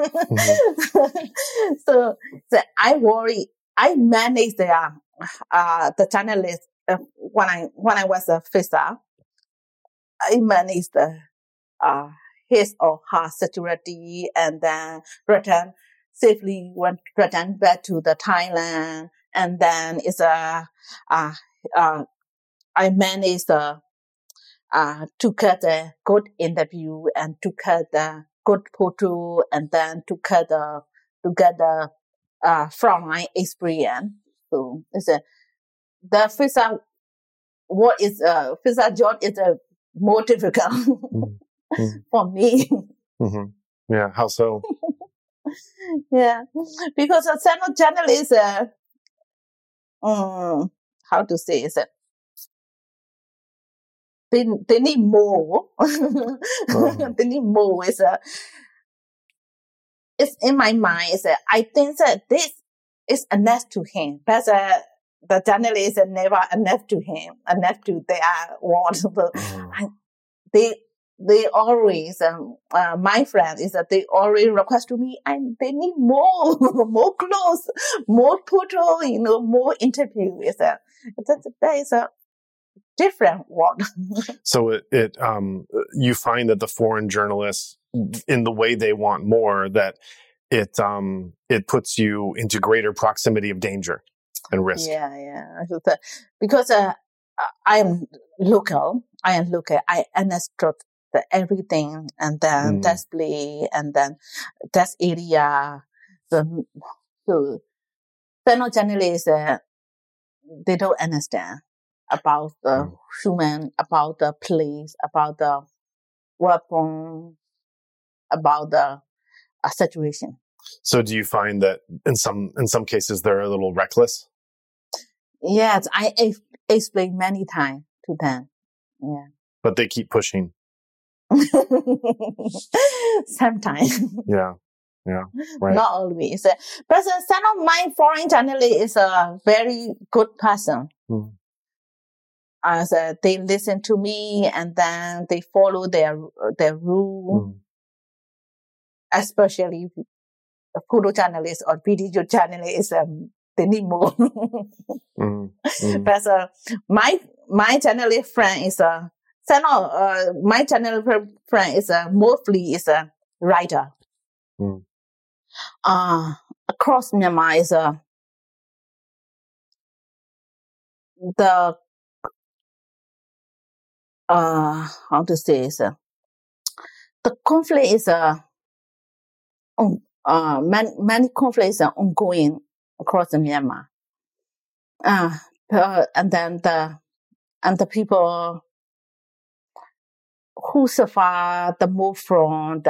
So I worry. I manage the journalists when I was a FISTA. I managed his or her security, and then return back to the Thailand. And then I managed to cut the good interview and to cut the good photo, and then to get the frontline experience. So the FISTA FISTA job is more difficult. For me. Yeah, how so? Yeah, because a channel journalist, how to say is they need more. They need more. It's in my mind. I think that this is enough to him, but the journalist is never enough to him, enough to their want. They always, my friend is that they always request to me, and they need more, more clothes, more photo, more interview. different world. So you find that the foreign journalists, in the way they want more, that it puts you into greater proximity of danger and risk. Yeah. Because I am local. I understood everything, and then that's play, and then that's area. The fellow journalists, they don't understand about the human, about the place, about the weapon, about the situation. So do you find that in some cases they're a little reckless? Yes, I explained many times to them. Yeah. But they keep pushing. Sometimes. Yeah, right. Not always. But some of my foreign journalist is a very good person. As they listen to me, and then they follow their rule. Especially photo journalists or video journalists, they need more. But my journalist friend is my journalist friend is mostly is a writer. Across Myanmar is the how to say is the conflict is many conflicts are ongoing across Myanmar. And then the people who suffer the most from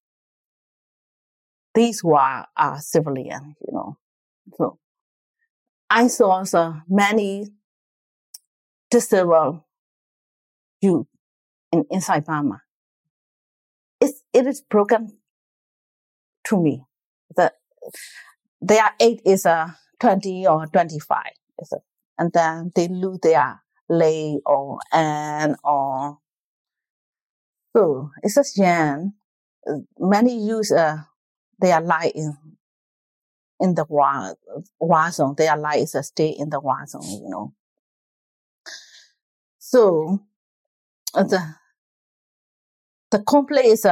these war are civilian, So I saw many disabled youth inside Burma. It is broken to me that their age is 20 or 25, and then they lose their leg or hand or so. It's a shame. Many youth they are lying in the war zone. Their life is stay in the war zone, So the conflict is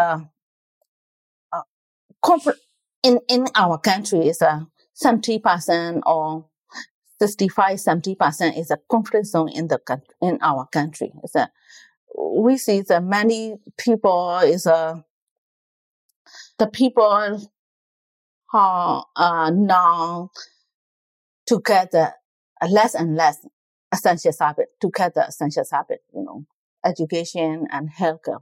in our country is 70% or 65-70% is a conflict zone in our country. We see that many people is the people who are now together less and less essential service, together essential service, education and healthcare.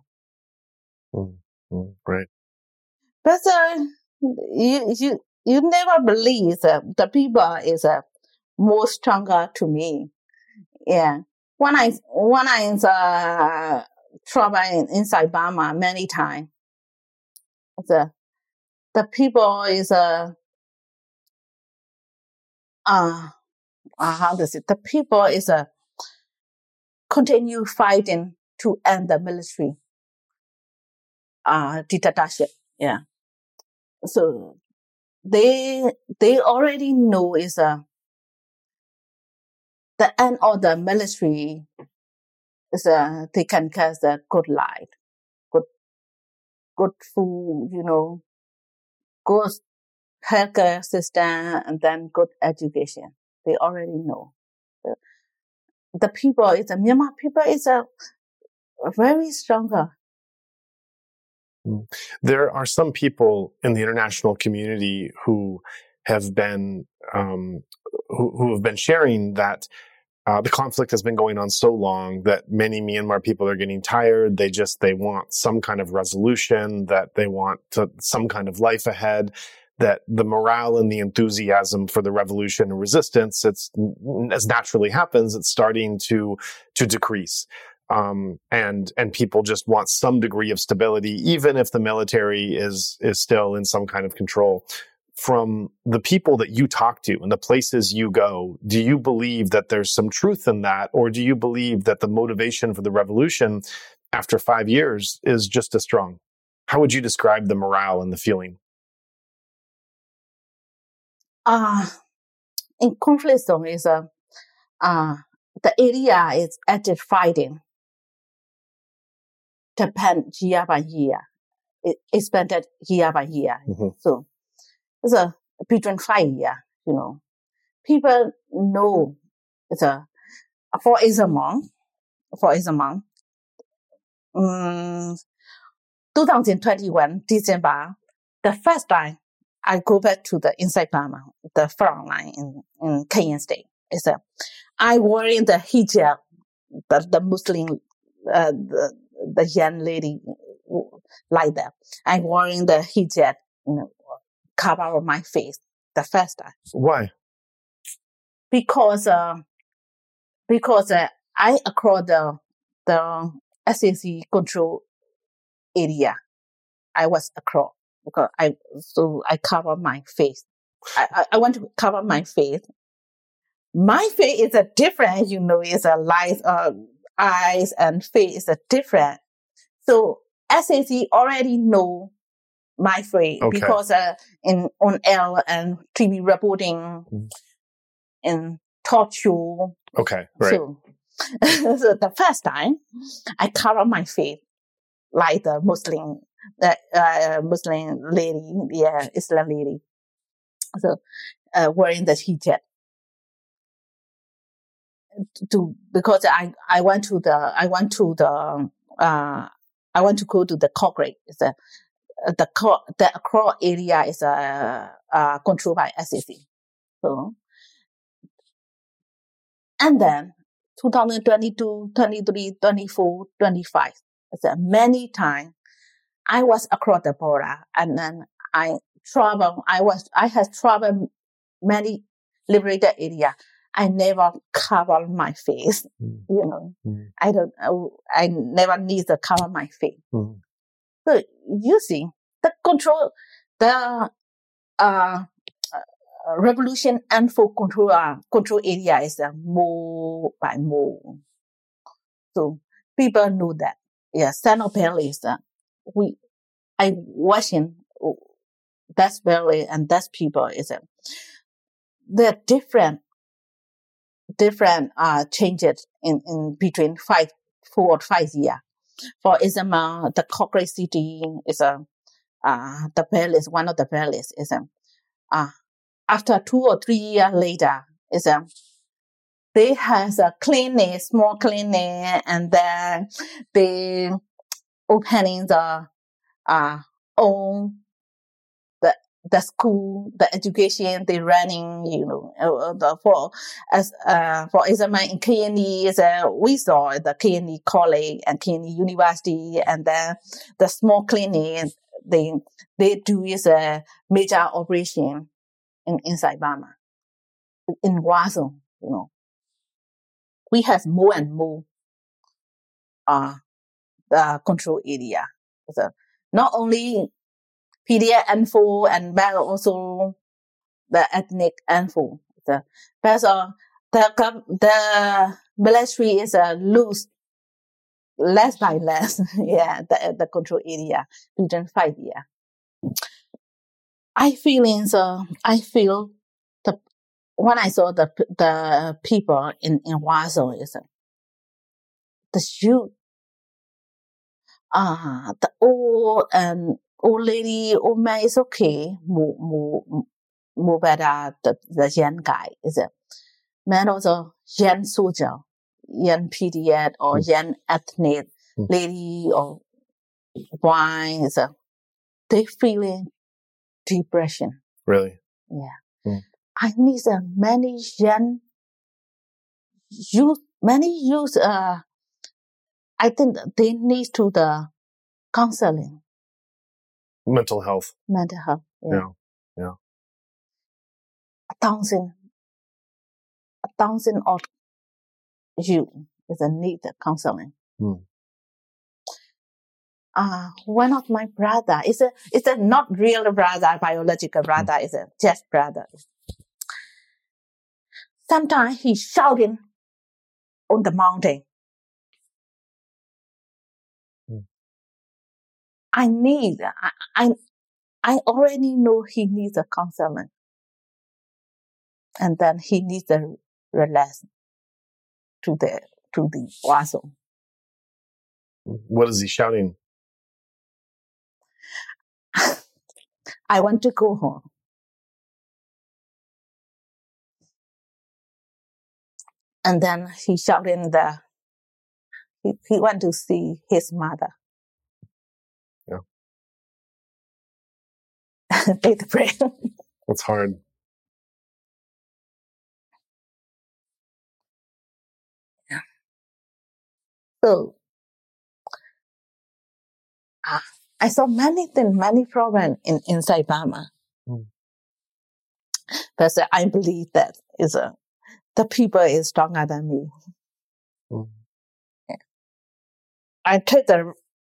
Right. But you never believe that the people is more stronger to me. Yeah. When I travel inside Burma many times, the people is how to say, the people is continue fighting to end the military dictatorship. Yeah. So they already know is the end of the military is they can get a good life, good food, good healthcare system, and then good education. They already know. The people Myanmar people is very stronger. There are some people in the international community who have been who have been sharing that the conflict has been going on so long that many Myanmar people are getting tired. They want some kind of resolution, that they want some kind of life ahead, that the morale and the enthusiasm for the revolution and resistance, it's, as naturally happens, it's starting to decrease. And people just want some degree of stability, even if the military is still in some kind of control. From the people that you talk to and the places you go, do you believe that there's some truth in that? Or do you believe that the motivation for the revolution after 5 years is just as strong? How would you describe the morale and the feeling? In conflict zone is the area is active fighting. Depend year by year. It expanded year by year. Mm-hmm. So it's between 5 years, People know it's for example, 2021 December, the first time I go back to the inside Burma, the front line in Kenyan state. I wearing the hijab, the Muslim, the young lady like that. I'm wearing the hijab, cover my face the first time. Why? Because I across the SAC control area. I was across because I cover my face. I want to cover my face. My face is a different, it's a light, eyes and face is a different. So SAC already know my face because on L and TV reporting and talk show. Okay, right. So the first time I cover my face like the Muslim lady, Islam lady. So wearing the hijab. Because I want to go to the Cochrane. It's the Accra area is controlled by SAC. So, and then 2022, 23, 24, 25. It's many times I was across the border, and then I have traveled many liberated area. I never cover my face, I never need to cover my face. So you see, the revolution and for control area is more by more. So people know that. Yeah, Sano Valley is I watching that valley and that people is they're different changes in between 4 or 5 years. For example, the Cochrane city is the palace, one of the palace is after 2 or 3 years later is they has a clinic, small clinic, and then they opening the own the school, the education they running, for example in KNE we saw the KNE College and KNE University, and then the small clinic they do is a major operation inside Burma. In Wazon, we have more and more the control area. So not only PDF info and but also the ethnic info. But the military is loose less by less. The control area within 5 years. I feel when I saw the people in Wazon is the youth, the old lady, old man is okay. More better the young guy is a man also young soldier, young PDF or young ethnic lady or wine is they feeling depression. Really? Yeah. I need many young youth. I think they need to the counseling. Mental health. Yeah. 1,000 of you is a need counseling. One of my brother is a not real brother, biological brother, is a just brother. Sometimes he's shouting on the mountain. I already know he needs a counseling. And then he needs a relax. to the Oazo. What is he shouting? I want to go home. And then he shouted he went to see his mother. Yeah. Take the prayer. That's hard. Yeah. So I saw many things, many problems inside Burma. But I believe that the people is stronger than me. Yeah. I took the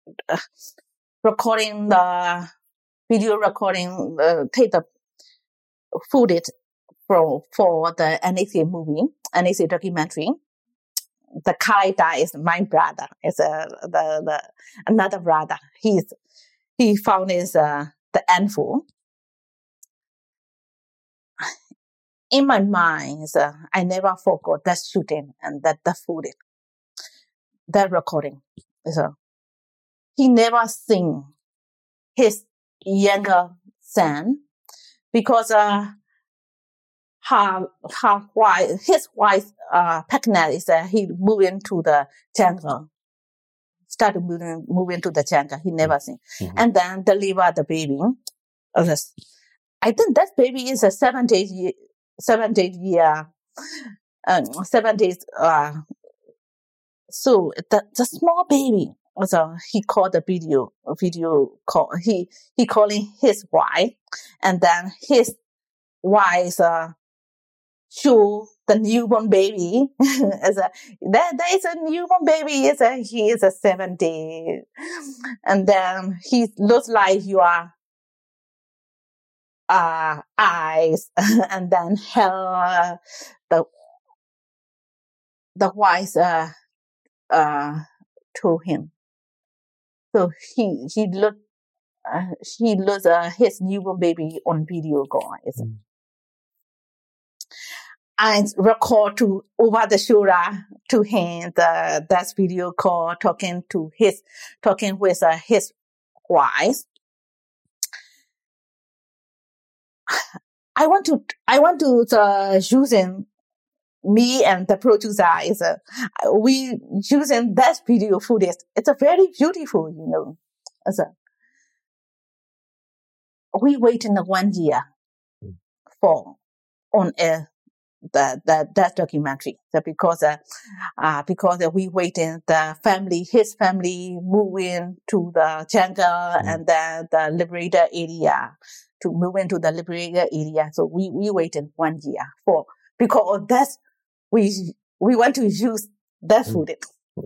video recording, take the footage for the NAC movie, NAC documentary. The Kai Da is my brother. It's another brother. He found the handful. In my mind, I never forgot that shooting and that footage, that recording. He never seen his younger son because his wife pregnant is he moved into the jungle. Started moving to the jungle. He never seen, and then deliver the baby. I think that baby is a 7 days. So the small baby. So he called the video call. He calling his wife, and then his wife show the newborn baby. There is a newborn baby. He is a 7 days, and then he looks like your eyes, and then held the wife to him. So he looked his newborn baby on video call. I record over the shoulder to him that video call talking with his wife. I want to using me and the producer we using that video footage. It's a very beautiful, we waited 1 year for on air that documentary. Because we waited his family moving to the jungle and then the liberated area to move into the liberated area. So we waited 1 year because that's we want to use that footage.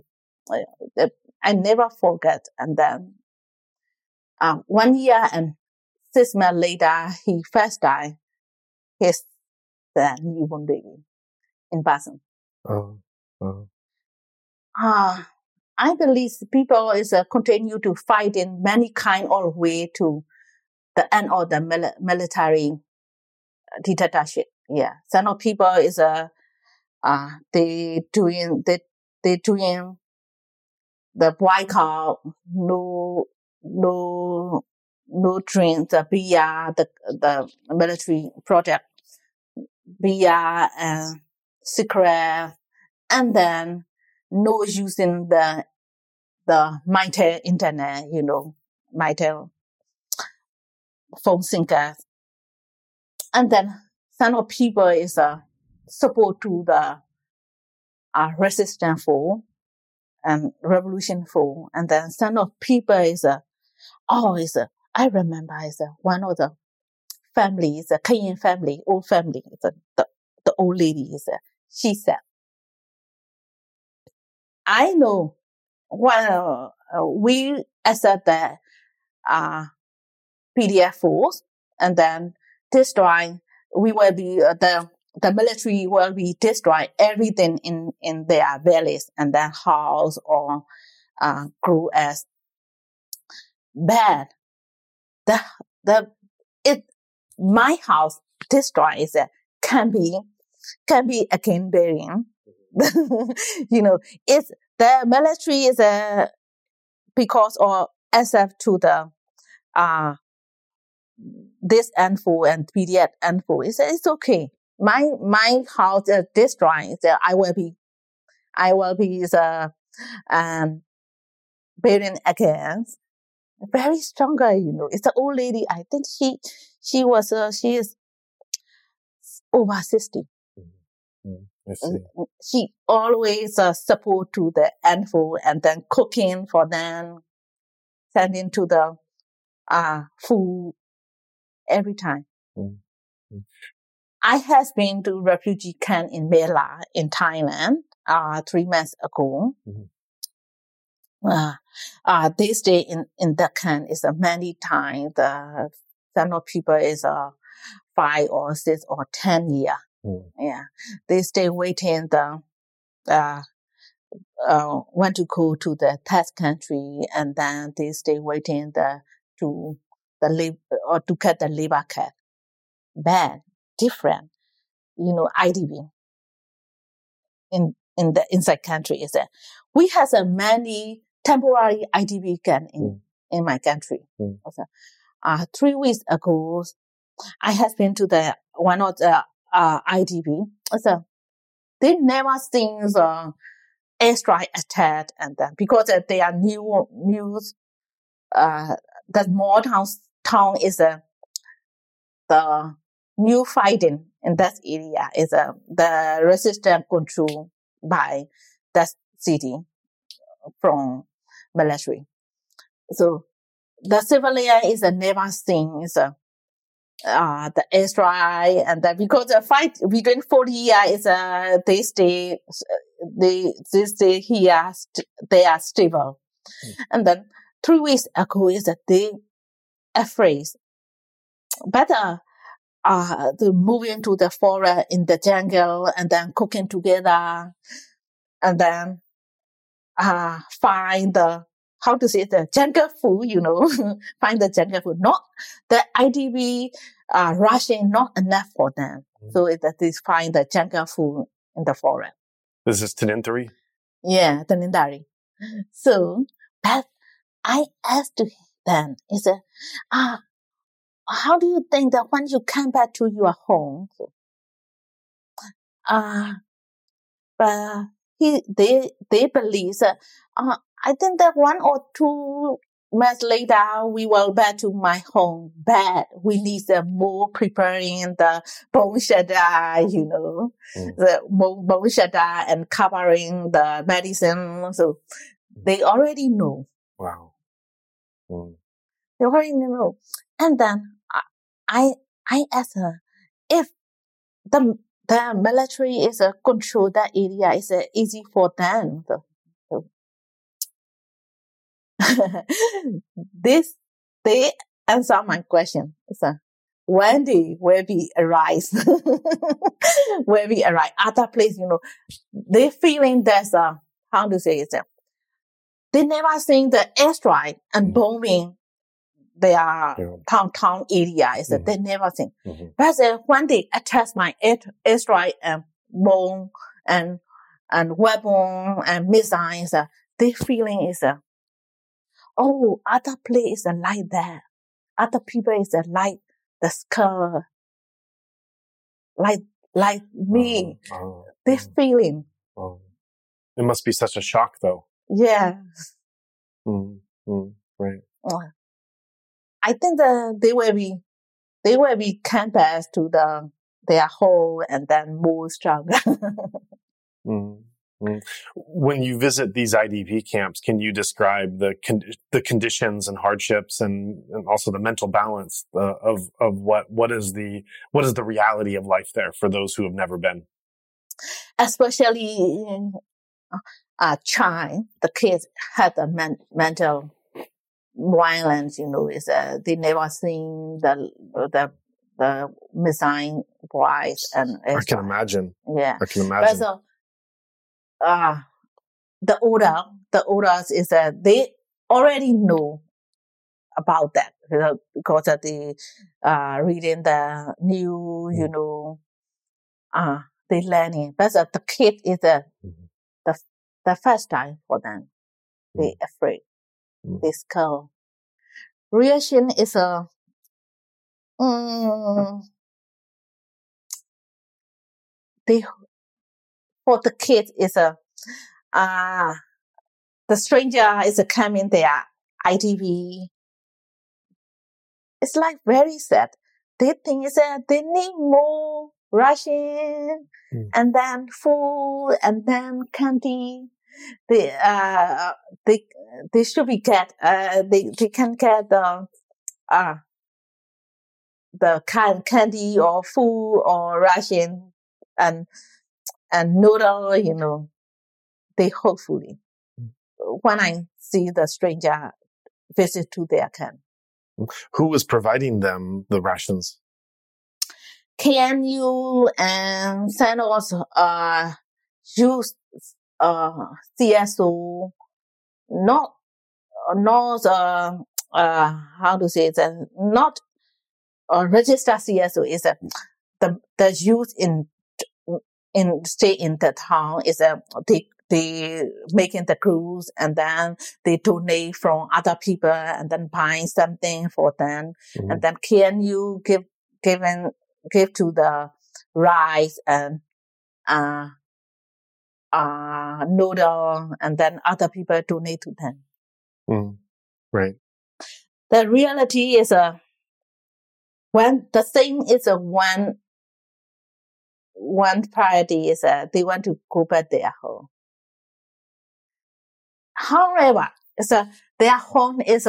I never forget. And then 1 year and 6 months later, he first died. His newborn baby in Basen. I believe people is continue to fight in many kind of way to the end of the military dictatorship. Yeah, some of people is they doing the boycott, no train the BR the military project via secret, and then no using the Mytel internet, Mytel phone sinker, and then some of people is support to the resistance for and revolution for, and then some of people is I remember is one of the families, a Kenyan family, old family, the old lady she said, I know when we as the PDF force, and then destroy, we will be the military will be destroy everything in their villages, and then house or grew as bad. My house destroyed can be again burying, it's the military is because or accept to the this info and PDF info. It's okay. My house destroyed. I will be building again. Very stronger, It's an old lady. I think she is over 60. I see. She always support to the info and then cooking for them, sending to the food every time. I have been to refugee camp in Mela in Thailand 3 months ago. They stay in that camp is many times. The Sano people is 5 or 6 or 10 years. Yeah, they stay waiting want to go to the test country, and then they stay waiting to get the labor card. Bad, different, IDP in the inside country is that we have many temporary IDP camp in my country. 3 weeks ago, I have been to the one of the IDP. They never seen the airstrike attack, and then because they are news, the small town is the new fighting in that area is the resistance control by that city from military. So the civilian is never seen the airstrike, and then because the fight between 40 years is they stay here, they are stable. And then 3 weeks ago is that they afraid. Better to move into the forest in the jungle and then cooking together, and then find the jungle food, find the jungle food. Not the IDP ration not enough for them. So that they find the jungle food in the forest. This is Tanintharyi? Yeah, Tanintharyi. So that I asked them, how do you think that when you come back to your home, but they believe that, I think that 1 or 2 months later, we will back to my home. But we need more preparing the bone shatter, the bone shatter and covering the medicine. So they already know. Wow. They already know. And then I asked her if the military is control that area, is easy for them. They answer my question. One day will be arise, other place, they feeling there's how to say it. They never seen the airstrike and bombing their town area. They never seen. But when they attack my airstrike and bomb and weapon and missiles, they feeling is other place is like that. Other people is like the skull, like me. They feeling. It must be such a shock, though. Yeah. Right. I think they will be campers to their home and then more stronger. When you visit these IDP camps, can you describe the conditions and hardships and also the mental balance of what is the reality of life there for those who have never been? Especially in China, the kids had a mental violence. They never seen the missile boys and. I can imagine. Yeah, I can imagine. But the olders is they already know about that because of the reading the news, they learning. But the kid is the first time for them. They afraid. They scared. Reaction is they for the kids is the stranger is coming there ITV. It's like very sad. They think they need more ration and then food and then candy. They should be get they can get the candy or food or ration and noodle, they hopefully when I see the stranger visit to their camp. Who was providing them the rations? KNU and Sanos use CSO, not how to say it, not registered CSO is the youth in stay in the town is they making the cruise and then they donate from other people and then buying something for them and then KNU give to the rice and noodle and then other people donate to them. Right. The reality is when the thing is one priority is they want to go back their home. However, their home is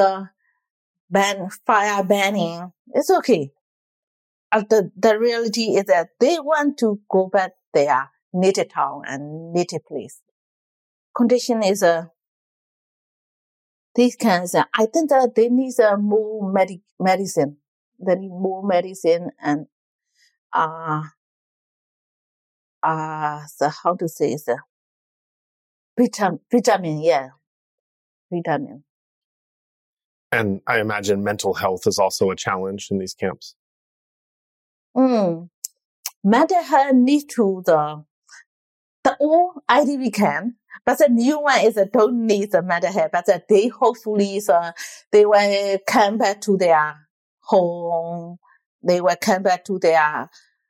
fire banning. It's okay. The reality is that they want to go back their native town and native place. Condition is these cancer. I think that they need more medicine. They need more medicine and so how to say is vitamin, yeah. Vitamin. And I imagine mental health is also a challenge in these camps. Mental health needs to the old IDP camp, but the new one is don't need the mental health, but they hopefully they will come back to their home, they will come back to their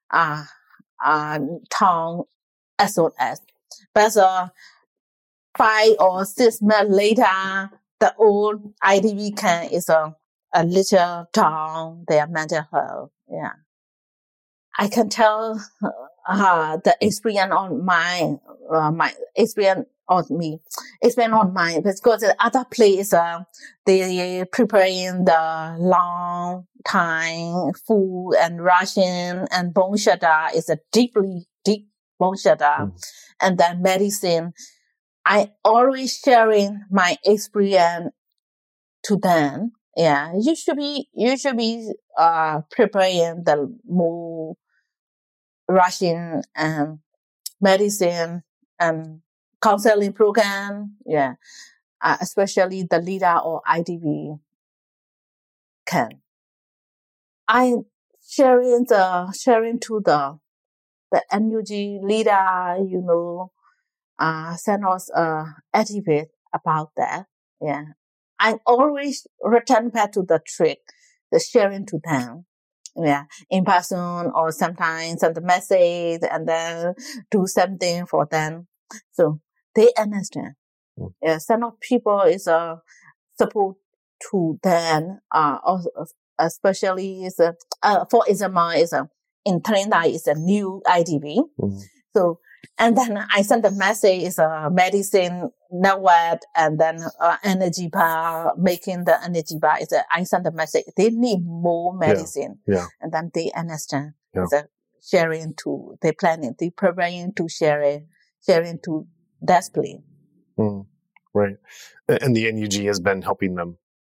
town as soon as. But 5 or 6 months later, the old IDP camp is a little down their mental health. Yeah, I can tell the experience on my experience on me, experience on mine, because the other place they preparing the long time food and ration and bone shelter is a deep bone shelter and then medicine. I always sharing my experience to them. Yeah, you should be preparing the more ration and medicine and counseling program. Yeah, especially the leader or IDP can. I sharing to the NUG leader, send us activate about that. Yeah. I always return back to the trick, the sharing to them. Yeah. In person or sometimes send a message and then do something for them. So they understand. Yeah. Some of people is support to them, especially is for example is in Trinidad is a new IDP. So and then I send a message is medicine network and then energy bar, making the energy bar is I send a message. They need more medicine. Yeah. And then they understand. Yeah. Sharing to they planning, they preparing to sharing to desperately. Right. And the NUG has been helping them.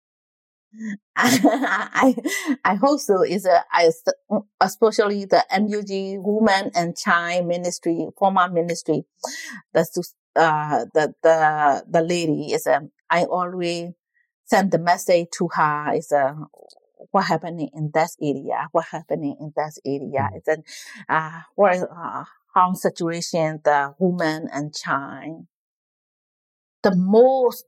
I hope so. Is especially the NUG Women and Child Ministry, former ministry. That's the lady is. I always send the message to her. Is what happening in that area? What happening in that area? It's how situation the woman and child. The most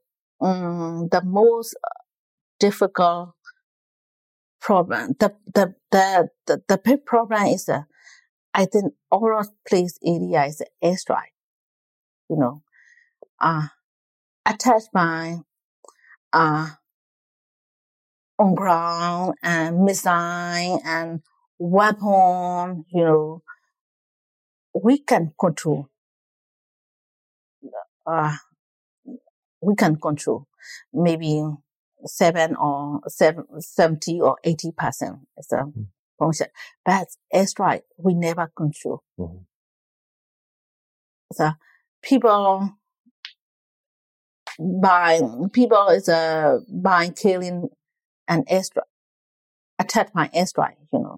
difficult problem. The big problem is I think all place area is airstrike. Attached by on ground and missile and weapon. We can control. We can control maybe 70 or 80% is a function. But airstrike, we never control. Mm-hmm. So people is by killing an airstrike, attacked by airstrike,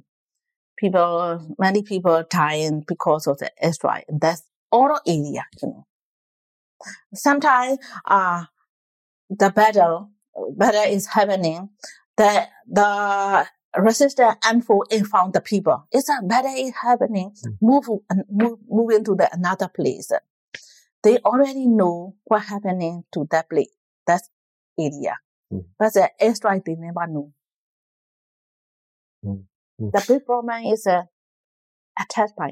Many people dying because of the airstrike. That's all area, Sometimes, the battle is happening. The resistance unfold and found the people. It's a battle is happening. Move into another place. They already know what happening to that place, that area. But the airstrike they never know. The big problem is attacked by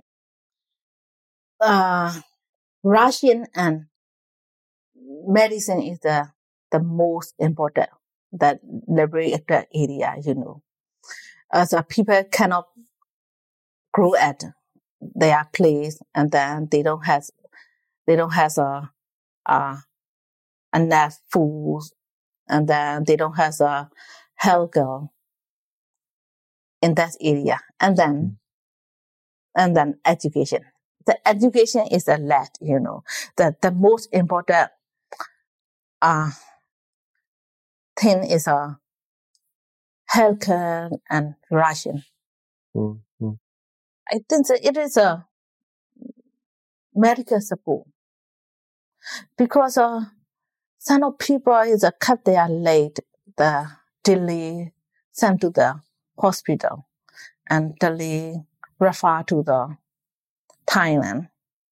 Russian and medicine is the most important that liberated area, As people cannot grow at their place, and then they don't have enough food, and then they don't have a health care in that area, and then education. The education is a lot, the most important thing is healthcare and ration. Mm-hmm. I think that it is a medical support because some people is cut their leg, the delay sent to the hospital and delay refer to the Thailand.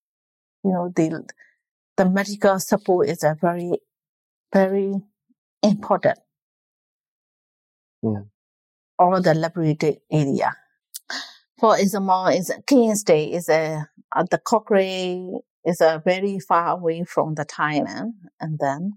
The medical support is a very, very important. All the liberated area. For example, Kenya State is the Cochrane is very far away from the Thailand, and then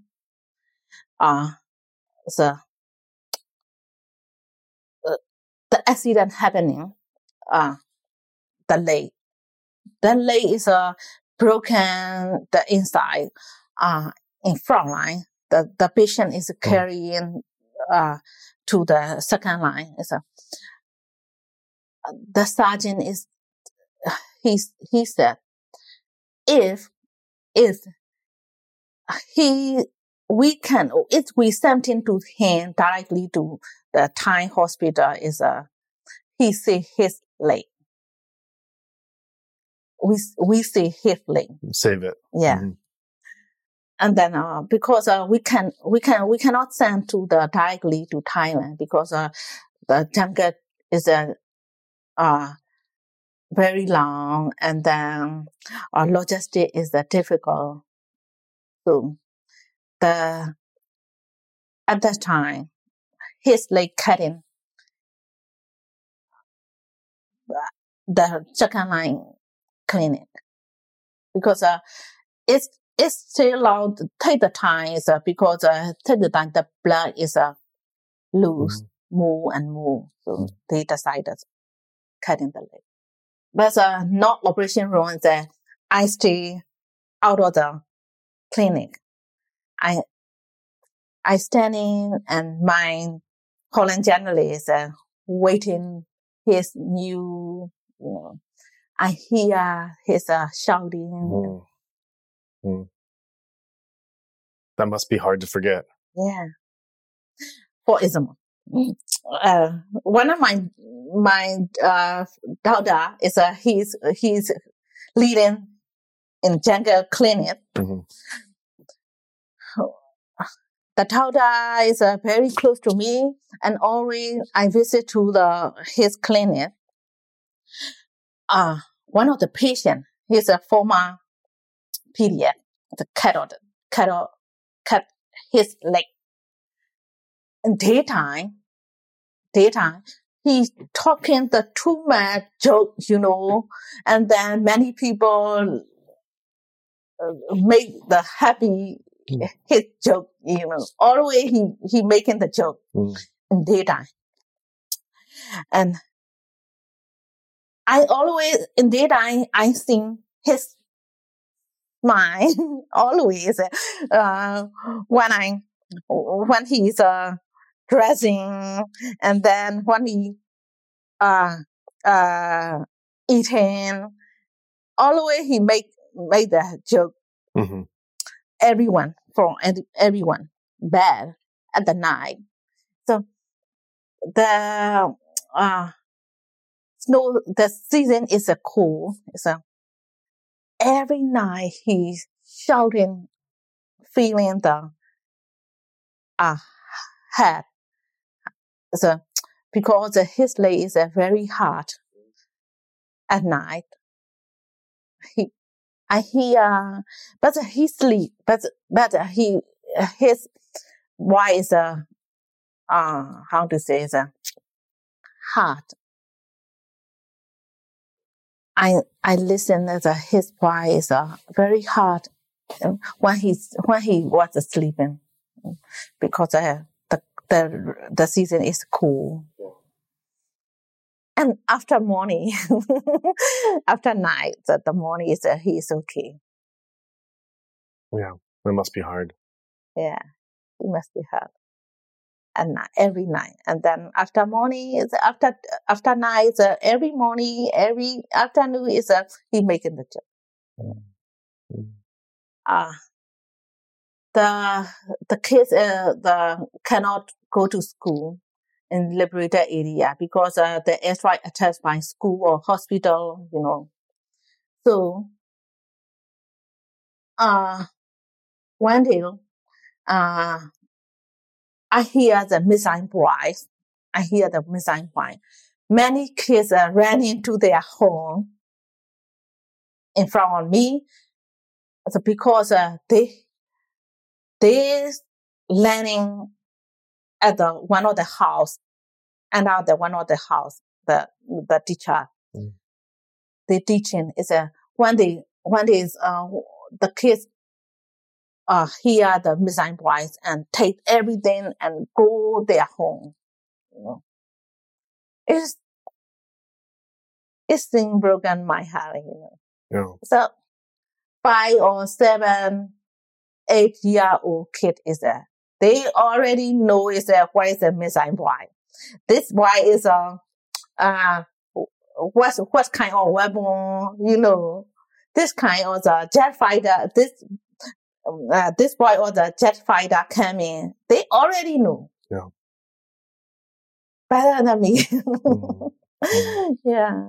the accident happening, the leg. The leg is broken the inside, in front line. The patient is carrying to the second line. The sergeant he said, if we sent him to him directly to the Thai hospital he see his leg. We see his leg. Save it. Yeah. Mm-hmm. And then, because, we cannot send directly to Thailand because, the jungle is, very long, and then, logistic is difficult. So, at that time, his leg cutting, the second line clinic, because, it's still long to take the time, because take the time the blood is loose, more and more. So they decided cutting the leg. But not operation room. I stay out of the clinic. I standing, and my Holland journalist waiting his new. I hear his shouting. That must be hard to forget. Yeah. For example, one of my daughter is he's leading in jungle clinic. Mm-hmm. The daughter is very close to me, and always I visit to his clinic. One of the patients, he's a former PDF. The cut his leg. In daytime, he's talking the too much joke, and then many people make the happy his joke, Always he making the joke in daytime. And I always, in daytime, I sing his smile, always, when he's, dressing, and then when he, eating, always he make the joke. Mm-hmm. Everyone bad at the night. So the season is cool. So every night he's shouting, feeling the head. So because his leg is very hard at night. I hear, but he sleep, but his voice, how to say, hard. I listen as his voice very hard when he was sleeping, because the season is cool. Yeah. And after morning, after night, the morning he's okay. Yeah, it must be hard. Yeah, it must be hard. And every night, and then after morning is after night, every morning, every afternoon is he making the job. The kids cannot go to school in liberated area because the airstrike attached by school or hospital, So, one day, I hear the missile voice. Many kids ran into their home in front of me, because they landing at one of the house, and out the one of the house, the teacher, the teaching is one day the kids hear the missile voice and take everything and go their home. It's thing broken my heart, Yeah. So 5 or 7, 8-year-old kid is they already know what is a missile voice. This boy is what kind of weapon, this kind of the jet fighter, this boy or the jet fighter coming, they already know. Yeah. Better than me. Yeah.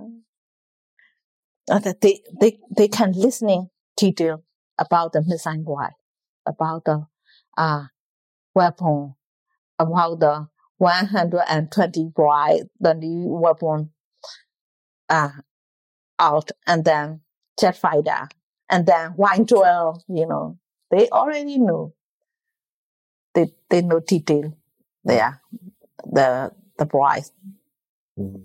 They can listening detail about the missile voice, about the weapon, about the 120 voice, the new weapon out, and then jet fighter, and then 112, they already know. They know detail there, the voice. Mm-hmm.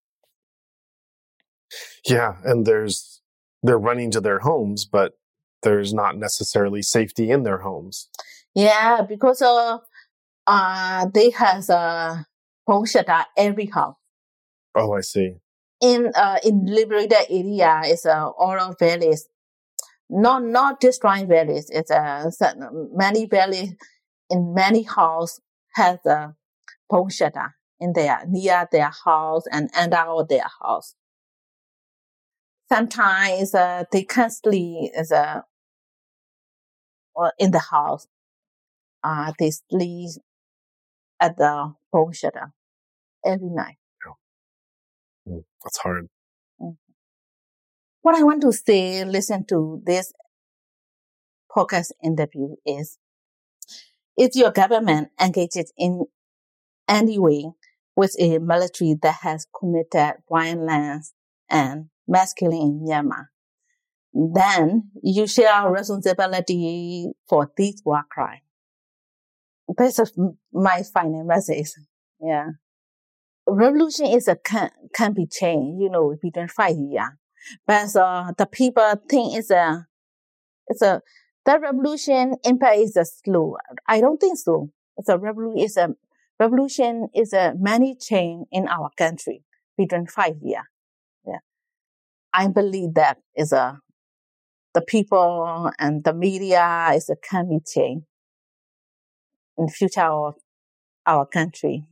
Yeah, and they're running to their homes, but there's not necessarily safety in their homes. Yeah, because they has a bomb shelter every house. Oh, I see. In liberated area, it's all valleys, not destroying valleys. It's many valleys in many house has a bomb shelter in there near their house and out their house. Sometimes they can't sleep in the house. They sleep at the bomb shelter every night. Yeah. That's hard. What I want to say, listen to this podcast interview is, if your government engages in any way with a military that has committed violence and mass killing in Myanmar, then you share responsibility for this war crime. This is my final message. Yeah. Revolution can be changed, between 5 years. But the people think the revolution impact is slow. I don't think so. Revolution is a many change in our country between 5 years. Yeah. I believe that the people and the media can be changed in the future of our country.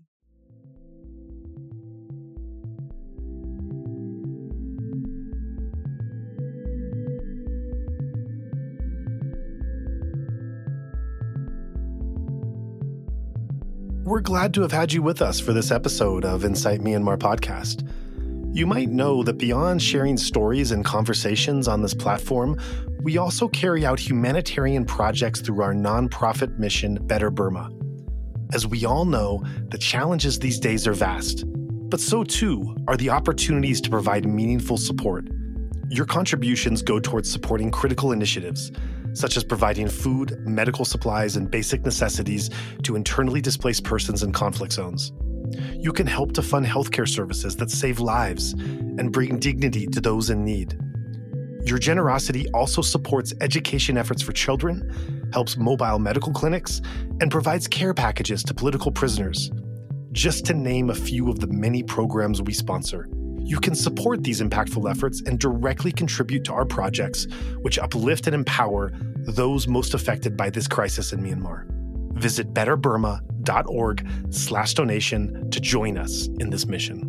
We're glad to have had you with us for this episode of Insight Myanmar podcast. You might know that beyond sharing stories and conversations on this platform, we also carry out humanitarian projects through our nonprofit mission, Better Burma. As we all know, the challenges these days are vast, but so too are the opportunities to provide meaningful support. Your contributions go towards supporting critical initiatives, such as providing food, medical supplies, and basic necessities to internally displaced persons in conflict zones. You can help to fund healthcare services that save lives and bring dignity to those in need. Your generosity also supports education efforts for children, helps mobile medical clinics, and provides care packages to political prisoners. Just to name a few of the many programs we sponsor. You can support these impactful efforts and directly contribute to our projects, which uplift and empower those most affected by this crisis in Myanmar. Visit betterburma.org/donation to join us in this mission.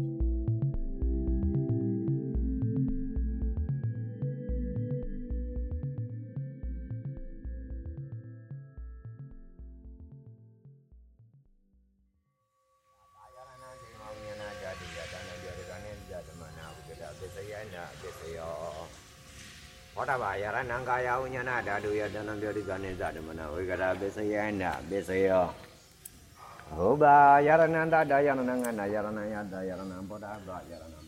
Yaranangaya Unyana Dadu Yadana Biodiganiza Mana, we got a Besayana, Besayo. Oba Yarananda Dayananga, Yaranaya, Yarana, Boda, Yarana.